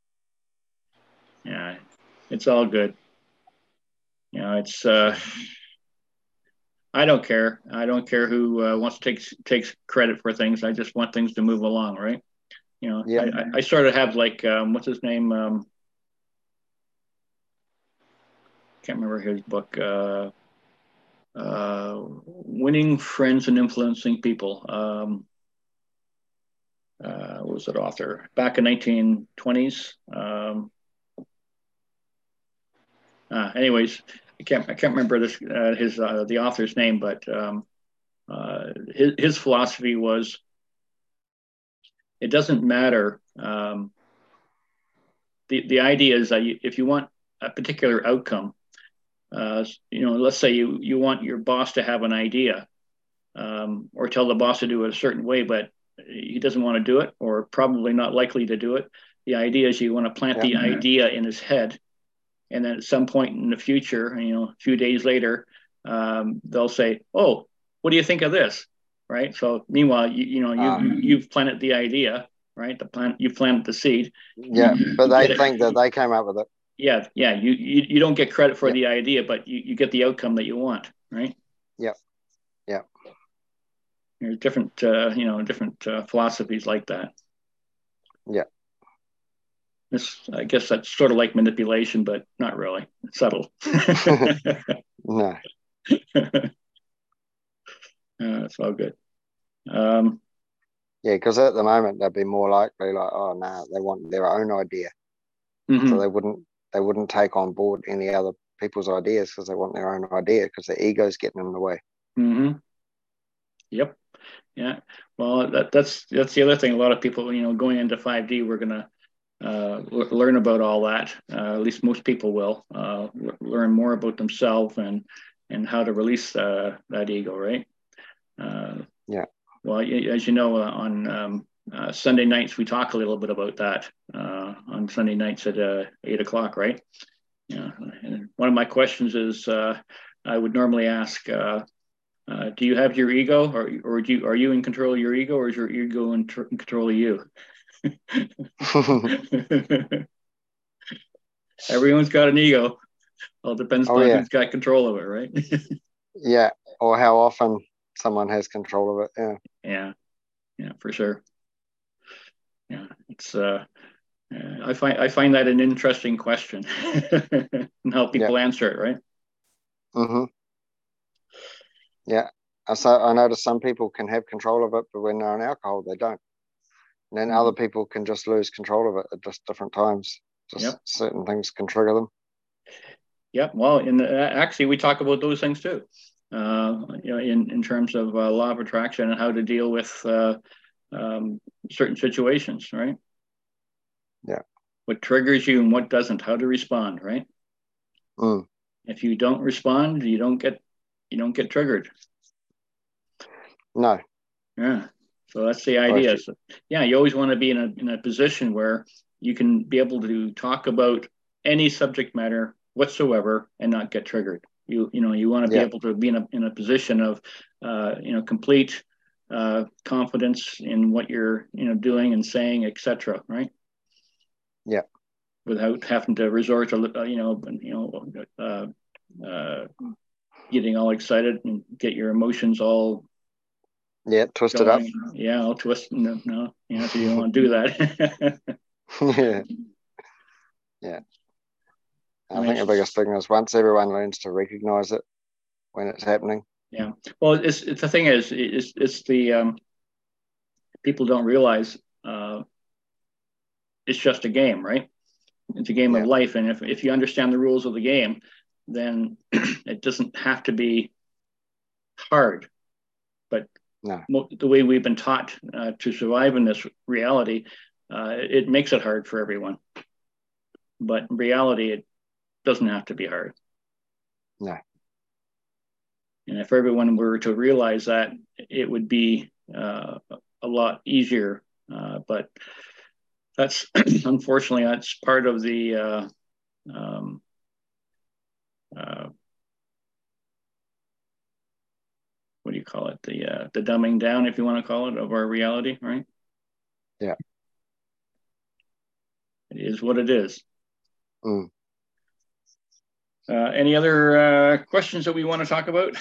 Yeah, it's all good. You know, it's uh, I don't care. I don't care who uh, wants to take takes credit for things. I just want things to move along, right? You know, Yeah. I, I, I sort of have like um, what's his name? Um, can't remember his book. Uh, uh, Winning Friends and Influencing People. Um, uh, what was that author? Back in nineteen twenties. Um, uh, anyways, I can't I can't remember this uh, his uh, the author's name, but um, uh, his his philosophy was it doesn't matter. Um, the the idea is that you, if you want a particular outcome, uh, you know, let's say you you want your boss to have an idea, um, or tell the boss to do it a certain way, but he doesn't want to do it, or probably not likely to do it. The idea is you want to plant Yeah. the idea in his head, and then at some point in the future, you know, a few days later, um, they'll say, "Oh, what do you think of this?" Right. So meanwhile, you you know you, Uh, you you've planted the idea, right? The plant you planted the seed. yeah. But they Yeah. think that they came up with it. Yeah, yeah. You you, you don't get credit for Yeah. the idea, but you, you get the outcome that you want, right? Yeah. Yeah. There's different uh, you know different uh, philosophies like that. Yeah. This I guess that's sort of like manipulation, but not really. It's subtle. No. Uh, it's all good. Um, Yeah, because at the moment they'd be more likely like, oh no, they want their own idea, mhm. so they wouldn't they wouldn't take on board any other people's ideas because they want their own idea because their ego's getting in the way. Mm-hmm. Yep. Yeah. Well, that, that's that's the other thing. A lot of people, you know, going into five D, we're gonna uh, learn about all that. Uh, at least most people will uh, learn more about themselves and and how to release uh, that ego, right? Uh, yeah. Well, as you know, uh, on um, uh, Sunday nights we talk a little bit about that. Uh, on Sunday nights at uh, eight o'clock, right? Yeah. And one of my questions is, uh, I would normally ask, uh, uh, do you have your ego, or or do you, are you in control of your ego, or is your ego in, tr- in control of you? Everyone's got an ego. Well, it depends Oh on yeah, who's got control of it, right? yeah. Or how often someone has control of it. Yeah, Yeah, yeah, for sure. Yeah, it's. Uh, uh, I find I find that an interesting question, and how yeah. people answer it, right? Mm-hmm. Yeah. I so I notice some people can have control of it, but when they're on alcohol, they don't. And then Mhm. other people can just lose control of it at just different times. Just Yep. certain things can trigger them. Yep. Well, in the, actually, we talk about those things too. Uh, you know, in in terms of uh, law of attraction and how to deal with uh, um, certain situations, right? Yeah. What triggers you and what doesn't, how to respond, right? Mm. If you don't respond, you don't get you don't get triggered. No. Yeah. So that's the Or if idea. you, So, yeah, you always want to be in a in a position where you can be able to talk about any subject matter whatsoever and not get triggered. You you know you want to be yeah, able to be in a in a position of uh, you know complete uh, confidence in what you're you know doing and saying, et cetera. Right? yeah, Without having to resort to uh, you know you know uh, uh, getting all excited and get your emotions all yeah. Twist it up. going. Yeah, I'll twist. No, no, yeah, so you don't want to do that. Yeah, yeah. I I mean, think the it's, biggest thing is once everyone learns to recognize it when it's happening. yeah. Well, it's, it's the thing is, it's it's the um, people don't realize uh, it's just a game, right? It's a game of Yeah, life, and if if you understand the rules of the game, then it doesn't have to be hard. But no, mo- the way we've been taught uh, to survive in this reality, uh, it makes it hard for everyone. But in reality, it doesn't have to be hard. no. And if everyone were to realize that, it would be uh, a lot easier. Uh, but that's unfortunately that's part of the uh, um, uh, what do you call it? The uh, the dumbing down, if you want to call it, of our reality, right? Yeah. It is what it is. Mm. Uh, any other uh, questions that we want to talk about?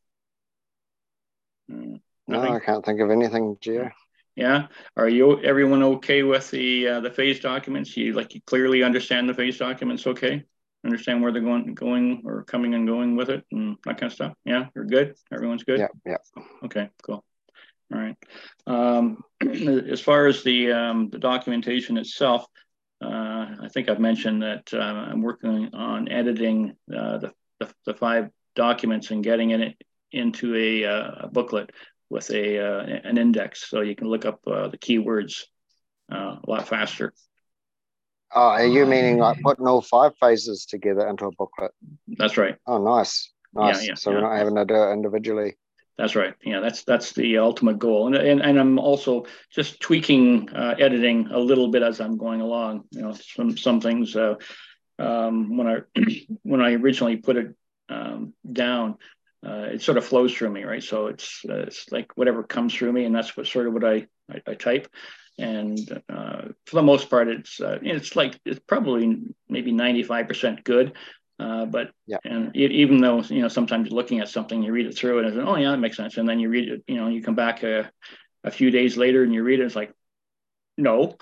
Uh, No, I can't think of anything, Gio. Yeah. Are you everyone okay with the uh, the phase documents? You like you clearly understand the phase documents, okay? Understand where they're going going or coming and going with it and that kind of stuff. Yeah, you're good. Everyone's good. Yeah, yeah. Okay, cool. All right. Um, as far as the um, the documentation itself, uh, I think I've mentioned that uh, I'm working on editing uh, the, the the five documents and getting it into a, uh, a booklet with a uh, an index, so you can look up uh, the keywords uh, a lot faster. Oh, are you meaning like putting all five phases together into a booklet? That's right. Oh, nice, nice. Yeah, yeah, so yeah. we're not having to do it individually. That's right. Yeah, that's that's the ultimate goal, and and, and I'm also just tweaking uh, editing a little bit as I'm going along. You know, some some things uh, um, when I when I originally put it um, down, uh, it sort of flows through me, right? So it's uh, it's like whatever comes through me, and that's what sort of what I I, I type. And uh, for the most part, it's uh, it's like it's probably maybe ninety-five percent good. Uh, but yeah, and it, even though you know sometimes you're looking at something, you read it through and it's oh yeah, that makes sense, and then you read it, you know, you come back a, a few days later and you read it, it's like no.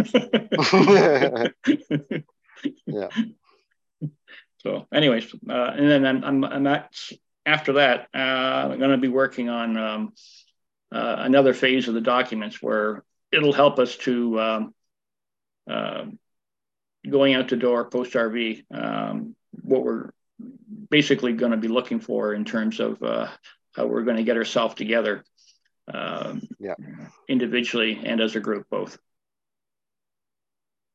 yeah. So, anyways, uh, and then I'm I'm, I'm at, after that, uh, I'm going to be working on um, uh, another phase of the documents where it'll help us to um, uh, going out the door post R V. Um, what we're basically going to be looking for in terms of uh, how we're going to get ourselves together, um, yeah, individually and as a group, both.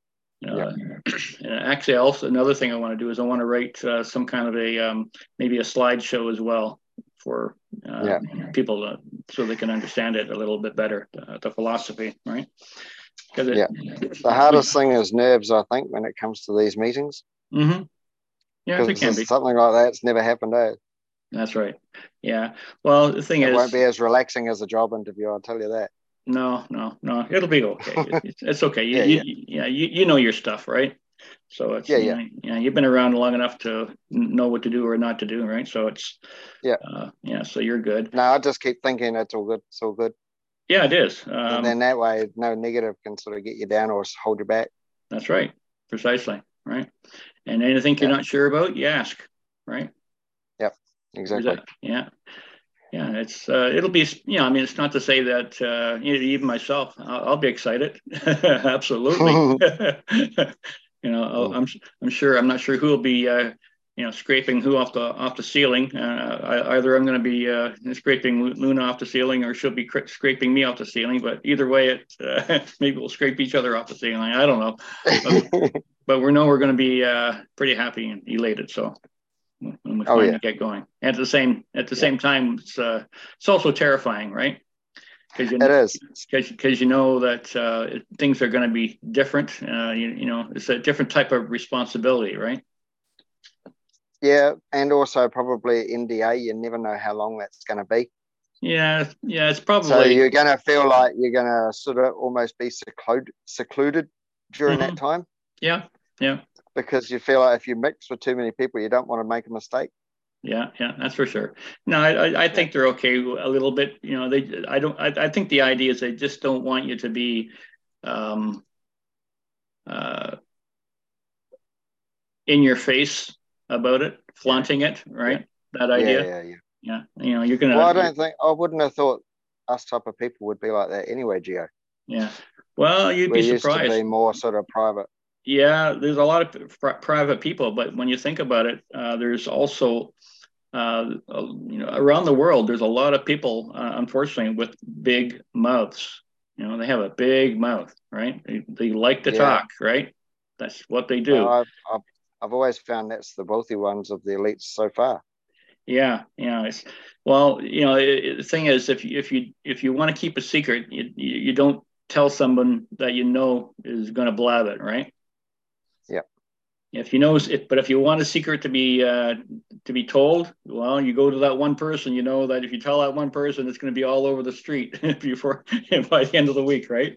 Uh, and actually, also another thing I want to do is I want to write uh, some kind of a um, maybe a slideshow as well for uh, Yeah. people to, so they can understand it a little bit better, uh, the philosophy, right? Because Yeah. The hardest thing is nerves, I think, when it comes to these meetings. Mm-hmm. Yeah, it can be. Something like that's never happened, eh? That's right. Yeah. Well, the thing it is, it won't be as relaxing as a job interview. I'll tell you that. No, no, no. It'll be okay. It's, it's okay. You, yeah, you, yeah. yeah, you, you know your stuff, right? So it's yeah, you yeah. know, yeah. You've been around long enough to know what to do or not to do, right? So it's yeah, uh, yeah. So you're good. No, I just keep thinking it's all good. It's all good. Yeah, it is. Um, and then that way, no negative can sort of get you down or hold you back. That's right. Precisely. Right. And anything you're yeah. not sure about, you ask. Right. Yep. Exactly. That, yeah. Yeah, it's uh, it'll be, you know, I mean, it's not to say that uh, you know, even myself, I'll, I'll be excited. Absolutely. you know, I'll, I'm I'm sure I'm not sure who will be uh, you know, scraping who off the off the ceiling. Uh, I, either I'm going to be uh, scraping Luna off the ceiling, or she'll be cr- scraping me off the ceiling. But either way, it uh, maybe we'll scrape each other off the ceiling. I don't know, but, but we know we're going to be uh, pretty happy and elated. So. When we oh, finally yeah. get going, at the same at the yeah. same time, it's uh, it's also terrifying, right? Because you it is because you know that uh, things are going to be different. Uh, you, you know, it's a different type of responsibility, right? Yeah, and also probably N D A. You never know how long that's going to be. Yeah, yeah, it's probably. So you're going to feel like you're going to sort of almost be secluded, secluded during mm-hmm. that time. Yeah, yeah. Because you feel like if you mix with too many people, you don't want to make a mistake. Yeah, yeah, that's for sure. No, I, I think yeah. they're okay a little bit. You know, they. I don't. I, I think the idea is they just don't want you to be, um, uh, in your face about it, flaunting yeah. it, right? Yeah. That idea. Yeah, yeah, yeah. Yeah, you know, you're gonna. Well, I don't think I wouldn't have thought us type of people would be like that anyway, Gio. Yeah. Well, you'd We're be surprised. Used to be more sort of private. Yeah, there's a lot of pr- private people, but when you think about it, uh, there's also, uh, you know, around the world, there's a lot of people, uh, unfortunately, with big mouths. You know, they have a big mouth, right? They, they like to yeah. talk, right? That's what they do. Well, I've, I've I've always found that's the wealthy ones of the elites so far. Yeah, yeah. It's, well, you know, it, it, the thing is, if you if you if you want to keep a secret, you you don't tell someone that you know is going to blab it, right? Yeah. If you know it, but if you want a secret to be uh, to be told, well, you go to that one person. You know that if you tell that one person, it's going to be all over the street before by the end of the week, right?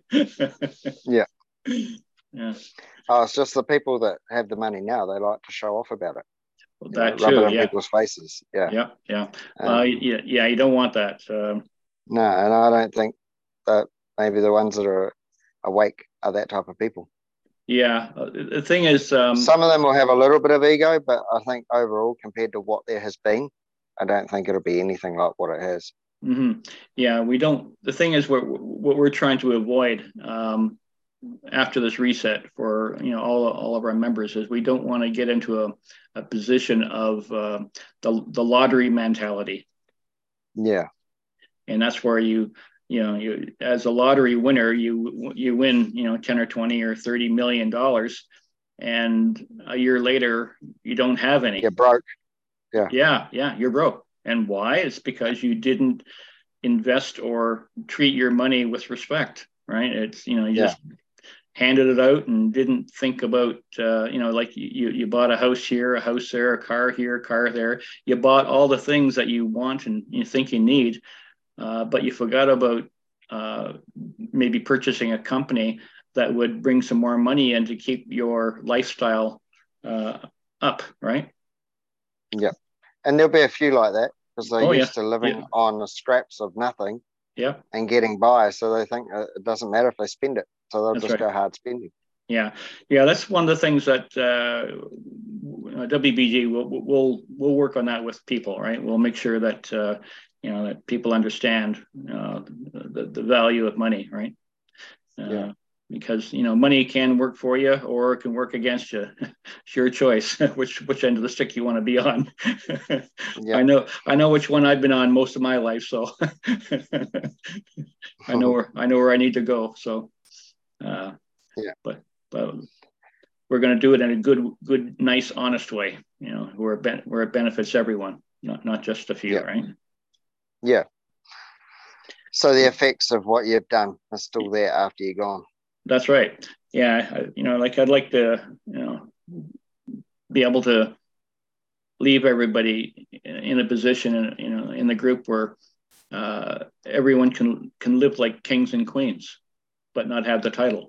yeah. Yeah. Oh, it's just the people that have the money now. They like to show off about it. Well, you that know, rub too, it in yeah. people's faces. Yeah. Yeah, yeah. Um, uh, yeah, yeah. You don't want that. Um, no, and I don't think that maybe the ones that are awake are that type of people. Yeah, the thing is, um, some of them will have a little bit of ego, but I think overall, compared to what there has been, I don't think it'll be anything like what it has. Mm-hmm. Yeah, we don't. The thing is, what what we're trying to avoid um, after this reset for you know all all of our members is we don't want to get into a, a position of uh, the the lottery mentality. Yeah, and that's where you. You know, you as a lottery winner, you you win, you know, ten or twenty or thirty million dollars, and a year later you don't have any. You're broke. Yeah. Yeah, yeah, you're broke. And why? It's because you didn't invest or treat your money with respect, right? It's you know, you yeah. just handed it out and didn't think about uh, you know, like you you bought a house here, a house there, a car here, a car there. You bought all the things that you want and you think you need. Uh, but you forgot about uh, maybe purchasing a company that would bring some more money in to keep your lifestyle uh, up, right? Yeah. And there'll be a few like that because they're oh, used yeah. to living yeah. on the scraps of nothing yeah. and getting by. So they think it doesn't matter if they spend it. So they'll That's just right. go hard spending. Yeah. Yeah. That's one of the things that uh, W B G will we'll, we'll work on that with people, right? We'll make sure that uh, you know, that people understand uh, the, the value of money, right? Uh, yeah. Because, you know, money can work for you or it can work against you. It's your choice, which which end of the stick you want to be on. yeah. I know I know which one I've been on most of my life, so I know where I know where I need to go. So, uh, yeah. But, but we're going to do it in a good, good, nice, honest way, you know, where it, ben- where it benefits everyone, not, not just a few, Yeah. right? Yeah. So the effects of what you've done are still there after you're gone. That's right. Yeah. I, you know, like I'd like to, you know, be able to leave everybody in a position, you know, in the group where uh, everyone can, can live like kings and queens, but not have the title.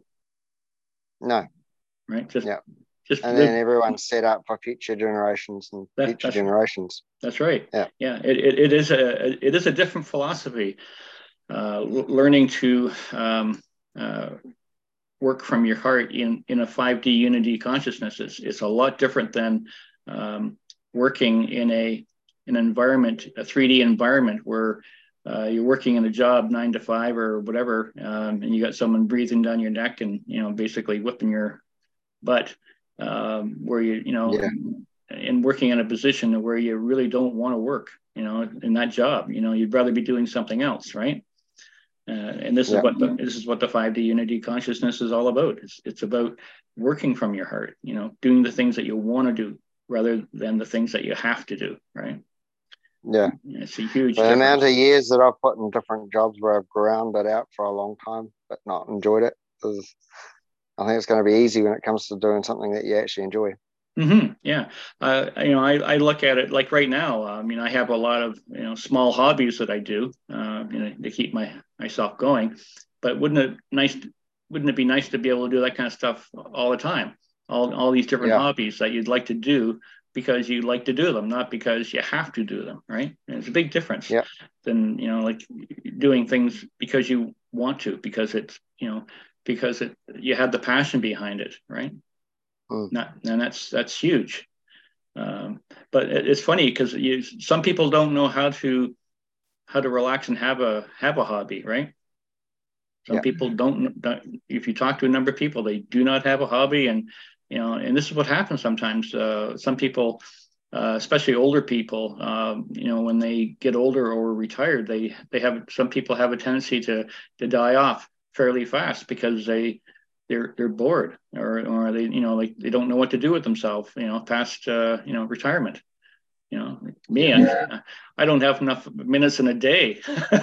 No. Right. Just, yeah. Just and live. then everyone's set up for future generations and That, future that's, generations. That's right. Yeah. Yeah. It, it, it is a, it is a different philosophy, uh, learning to um, uh, work from your heart in, in a five D unity consciousness. It's, it's a lot different than um, working in a, an environment, a three D environment where uh, you're working in a job nine to five or whatever, um, and you got someone breathing down your neck and, you know, basically whipping your butt, um, where you, you know, yeah. and working in a position where you really don't want to work, you know, in that job. You know, you'd rather be doing something else, right? Uh, and this yeah. is what the, this is what the five D unity consciousness is all about. It's it's about working from your heart, you know, doing the things that you want to do rather than the things that you have to do, right? Yeah. It's a huge the difference. amount of years that I've put in different jobs where I've grounded out for a long time but not enjoyed it is, I think it's going to be easy when it comes to doing something that you actually enjoy. Mm-hmm. Yeah. Uh, you know, I, I look at it like right now, I mean, I have a lot of, you know, small hobbies that I do, uh, you know, to keep my, myself going, but wouldn't it nice, wouldn't it be nice to be able to do that kind of stuff all the time? All, all these different yeah. hobbies that you'd like to do because you like to do them, not because you have to do them. Right. And it's a big difference yeah. than, you know, like doing things because you want to, because it's, you know, because it, you have the passion behind it. Right. Mm. Not, and that's that's huge. Um, but it, it's funny because you some people don't know how to how to relax and have a have a hobby, right? Some yeah. people don't, don't. If you talk to a number of people, they do not have a hobby, and you know, and this is what happens sometimes. Uh, some people, uh, especially older people, um, you know, when they get older or retired, they they have some people have a tendency to to die off fairly fast because they they're they're bored or or they you know like they don't know what to do with themselves, you know, past uh, you know retirement. You know, like me, I, I don't have enough minutes in a day.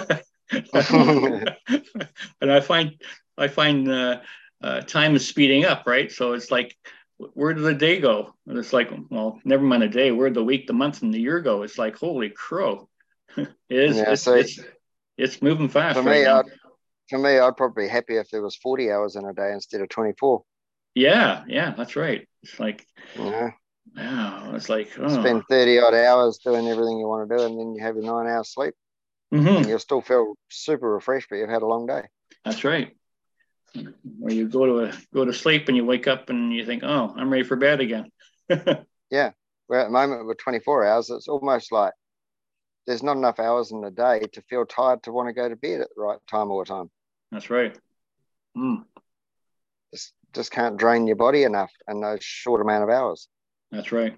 And I find I find uh, uh, time is speeding up, right? So it's like, where did the day go? And it's like, well, never mind a day. Where did the week, the month, and the year go? It's like, holy crow! it is. yeah, It's, so it's it's moving fast for right me, now. I'd, for me, I'd probably be happy if there was forty hours in a day instead of twenty-four. Yeah, yeah, that's right. It's like, yeah. wow, it's like, oh. Spend thirty odd hours doing everything you want to do, and then you have your nine hours sleep, mm-hmm. and you'll still feel super refreshed, but you've had a long day. That's right. Where you go to a, go to sleep and you wake up and you think, oh, I'm ready for bed again. yeah. Where at the moment with twenty-four hours, it's almost like there's not enough hours in the day to feel tired to want to go to bed at the right time all the time. That's right. Mm. Just, just can't drain your body enough in those short amount of hours. That's right.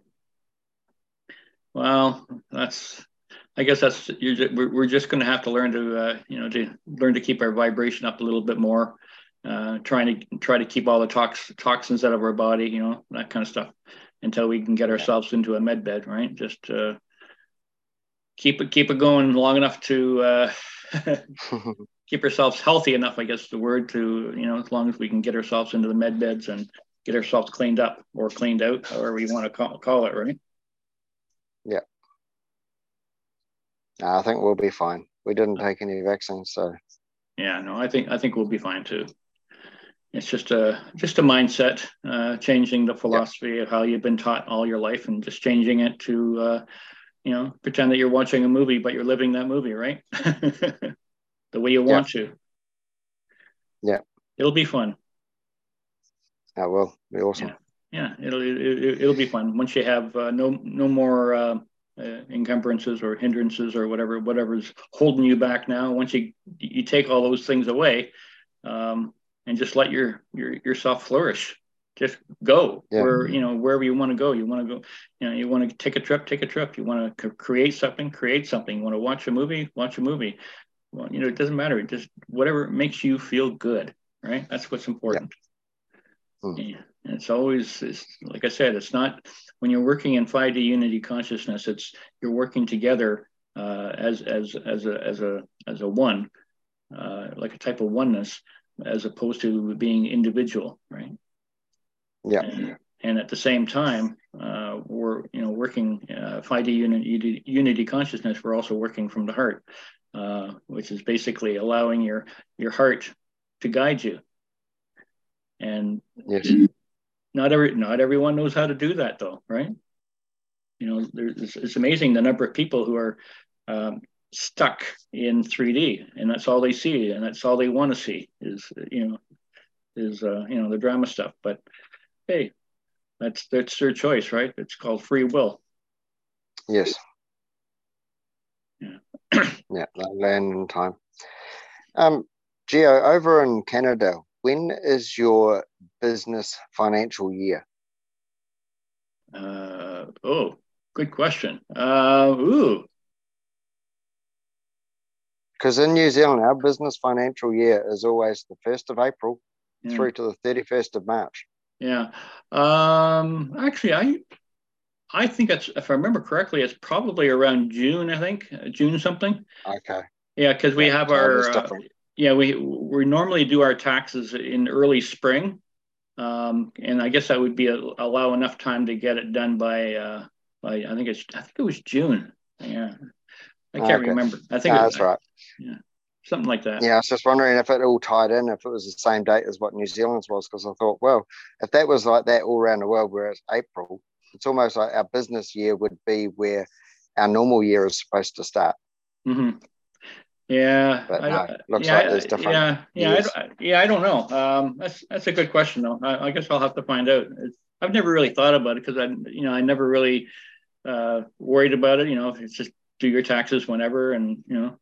Well, that's, I guess that's, you're, we're, we're just going to have to learn to, uh, you know, to learn to keep our vibration up a little bit more, uh, trying to try to keep all the tox, toxins out of our body, you know, that kind of stuff, until we can get ourselves into a med bed, right? Just uh, keep it, keep it going long enough to uh, keep ourselves healthy enough, I guess the word, to, you know, as long as we can get ourselves into the med beds and get ourselves cleaned up or cleaned out, however you want to call, call it, right? Yeah. No, I think we'll be fine. We didn't take any vaccines, so. Yeah, no, I think I think we'll be fine too. It's just a just a mindset, uh, changing the philosophy yep. of how you've been taught all your life, and just changing it to, uh, you know, pretend that you're watching a movie, but you're living that movie, right? The way you want yep. to. Yeah. It'll be fun. That will be awesome. Yeah, yeah, it'll it, it'll be fun once you have uh, no no more uh, uh, encumbrances or hindrances or whatever whatever's holding you back now. Once you you take all those things away, um, and just let your your yourself flourish. Just go yeah. where you know wherever you want to go. You want to go, you know, you want to take a trip, take a trip. You want to create something, create something. You want to watch a movie, watch a movie. Well, you know, it doesn't matter. Just whatever makes you feel good, right? That's what's important. Yeah. Hmm. Yeah. It's always, it's, like I said, it's not, when you're working in five D unity consciousness, it's, you're working together uh, as, as, as a, as a, as a one, uh, like a type of oneness, as opposed to being individual, right? Yeah. And, and at the same time, uh, we're, you know, working uh, five D unity, unity consciousness, we're also working from the heart, uh, which is basically allowing your, your heart to guide you. And Yes. not every, not everyone knows how to do that though, right? You know, there's, it's, it's amazing the number of people who are um, stuck in three D, and that's all they see, and that's all they want to see is, you know, is uh, you know, the drama stuff. But hey, that's that's their choice, right? It's called free will. Yes. Yeah. Yeah. Land and time. Um, Gio, over in Canada, when is your business financial year? Uh, oh, good question. Uh, ooh. Because in New Zealand, our business financial year is always the first of April Yeah. through to the thirty-first of March. Yeah. Um, actually, I I think it's, if I remember correctly, it's probably around June. I think uh, June something. Okay. Yeah, because we Yeah, have so it is our uh, different. yeah we we normally do our taxes in early spring, um, and I guess that would be a, allow enough time to get it done by uh, by I think it's I think it was June. Yeah, I can't Okay. remember. I think No, it, that's right. yeah, something like that. Yeah, I was just wondering if it all tied in, if it was the same date as what New Zealand's was, because I thought, well, if that was like that all around the world, where it's April, it's almost like our business year would be where our normal year is supposed to start. Mm-hmm. Yeah, But I no, don't. looks Yeah, like I- there's different yeah, yeah. I years. don't, yeah, I don't know. Um, that's that's a good question though. I, I guess I'll have to find out. It's, I've never really thought about it because I, you know, I never really uh, worried about it. You know, it's just do your taxes whenever, and you know,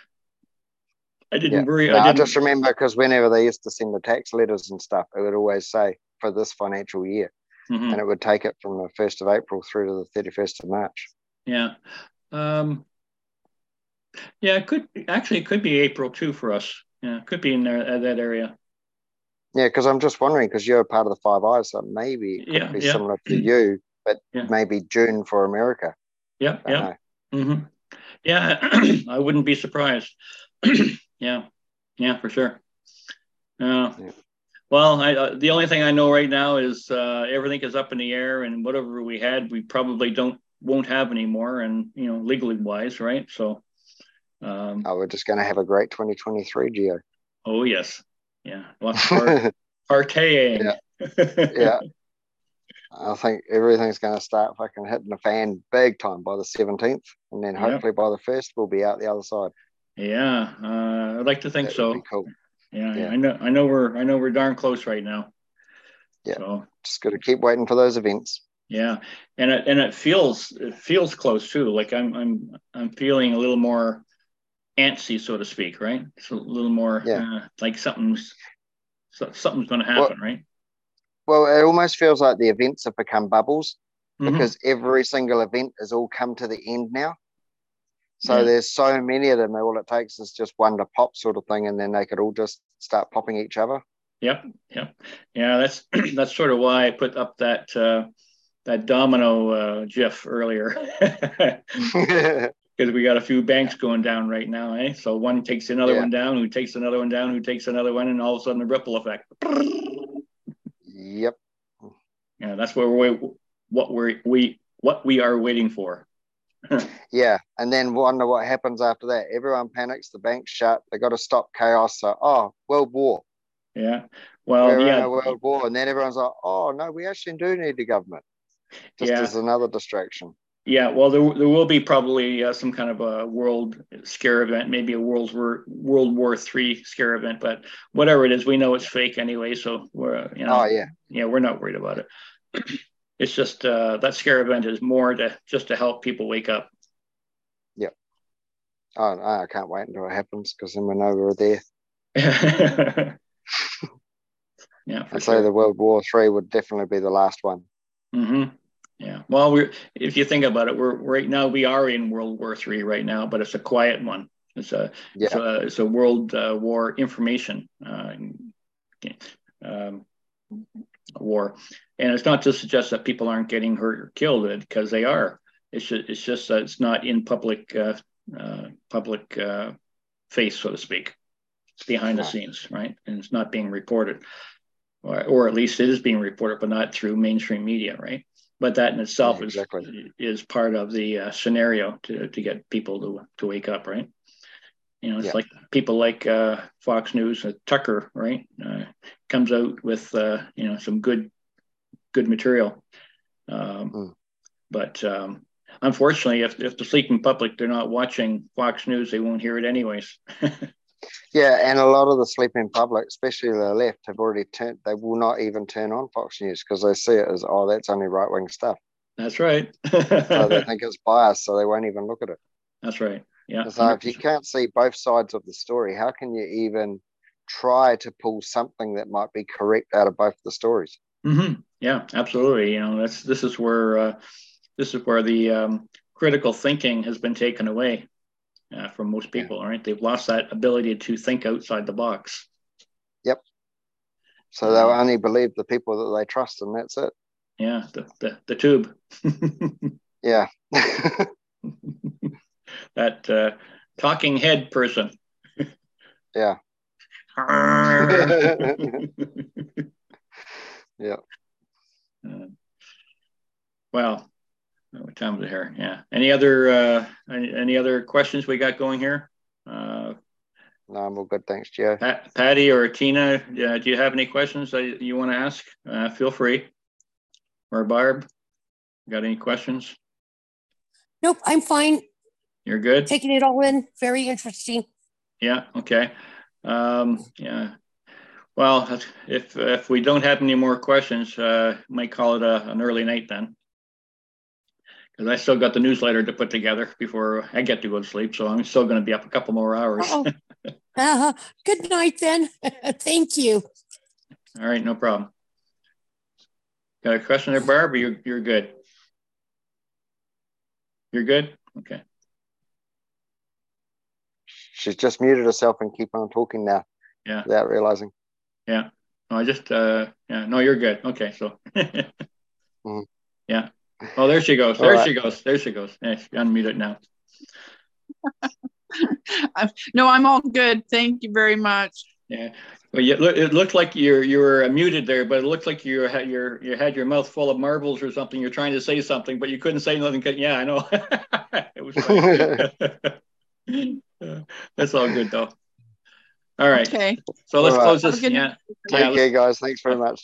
I Yeah. didn't worry. No, I I just didn't. remember because whenever they used to send the tax letters and stuff, it would always say for this financial year, Mhm. and it would take it from the first of April through to the thirty-first of March. Yeah. Um, yeah, it could actually it could be April too for us. Yeah, it could be in there uh, that area. Yeah, because I'm just wondering, because you're a part of the Five Eyes, so maybe it could Yeah, be yeah, similar for you, but yeah, maybe June for America. yeah, Don't yeah. know. Hmm. Yeah, I wouldn't be surprised. Yeah, yeah, for sure. Uh, Yeah. well, I, uh, the only thing I know right now is uh, everything is up in the air, and whatever we had, we probably don't won't have anymore, and you know, legally wise, right? So, um, Oh, we're just going to have a great twenty twenty-three, Gio. oh yes, yeah, lots of part partying. Yeah, yeah. I think everything's going to start fucking hitting the fan big time by the seventeenth, and then Yep. hopefully by the first we'll be out the other side. Yeah, uh, I'd like to think That would so. be cool. Yeah, Yeah. I know, I know we're, I know we're darn close right now. Yeah. So Just got to keep waiting for those events. yeah, and it and it feels it feels close too. Like I'm I'm I'm feeling a little more antsy, so to speak, right? It's a little more Yeah. uh, like something's so, something's going to Well, happen, right? well, it almost feels like the events have become bubbles Mm-hmm. because every single event has all come to the end now. So Yeah. there's so many of them. All it takes is just one to pop, sort of thing, and then they could all just start popping each other. Yep, yep, yeah. That's that's sort of why I put up that uh, that domino uh, GIF earlier. Because we got a few banks going down right now, eh? So one takes another Yeah. one down, who takes another one down, who takes another one, and all of a sudden the ripple effect. Yep. Yeah, that's where we what we're we what we are waiting for. Yeah, and then wonder what happens after that. Everyone panics. The banks shut. They got to stop chaos. So, oh, world war. Yeah. Well, We're in yeah, a world war, and then everyone's like, oh no, we actually do need the government. Just yeah. as another distraction. Yeah, well, there, there will be probably uh, some kind of a world scare event, maybe a World War World War Three scare event, but whatever it is, we know it's fake anyway, so we're you know, Oh yeah, yeah, we're not worried about it. It's just uh, that scare event is more to just to help people wake up. yep. Oh, no, I can't wait until it happens because then we know we're there. Yeah, for I'd sure. say the World War Three would definitely be the last one. Mm-hmm. Yeah. Well, we're if you think about it, we're right now we are in World War Three right now, but it's a quiet one. It's a Yeah. it's a it's a World uh, War information. Uh, um, war. And it's not to suggest that people aren't getting hurt or killed, because they are. It's just, it's just that it's not in public uh, uh, public uh, face, so to speak. It's behind the scenes, right? And it's not being reported, or, or at least it is being reported, but not through mainstream media, right? But that in itself Yeah, exactly. is is part of the uh, scenario to to get people to to wake up, right? You know, it's Yeah. like people like uh, Fox News, uh, Tucker, right? Uh, comes out with uh, you know, some good good material, um, Mm. but um, unfortunately, if if the sleeping public, they're not watching Fox News, they won't hear it anyways. Yeah, and a lot of the sleeping public, especially the left, have already turned. They will not even turn on Fox News because they see it as, oh, that's only right wing stuff. That's right. So they think it's biased, so they won't even look at it. That's right. Yeah. So if you can't see both sides of the story, how can you even try to pull something that might be correct out of both the stories? Mm-hmm. Yeah, absolutely. You know, that's this is where uh, this is where the um, critical thinking has been taken away uh, from most people. Yeah. Right? They've lost that ability to think outside the box. Yep. So they'll only believe the people that they trust, and that's it. Yeah, the the, the tube. Yeah. That uh, talking head person. Yeah. Yeah. Uh, well, what time is it here? Yeah. Any other uh, any, any other questions we got going here? Uh, no, I'm all good. Thanks, Joe. Pat, Patty or Tina, uh, do you have any questions that you want to ask? Uh, feel free. Or Barb, got any questions? Nope, I'm fine. You're good? Taking it all in. Very interesting. Yeah, okay. Um, yeah. Well, if if we don't have any more questions, uh, might call it a, an early night then. Because I still got the newsletter to put together before I get to go to sleep. So I'm still going to be up a couple more hours. Oh. uh, good night then. Thank you. All right, no problem. Got a question there, Barb? Or you're, you're good? You're good? Okay. She's just muted herself and keep on talking now. Yeah. Without realizing. Yeah. No, I just, uh, yeah, no, you're good. Okay, so. mm-hmm. Yeah. Oh, there she goes. There right. she goes. There she goes. Yeah, she unmuted now. No, I'm all good. Thank you very much. Yeah. Well, you, it looked like you're you were muted there, but it looked like you had your you had your mouth full of marbles or something. You're trying to say something, but you couldn't say nothing. Yeah, I know. It was funny. That's all good though. All right. Okay. So let's all close right. this. Yeah. Take yeah, care, guys. Thanks very much.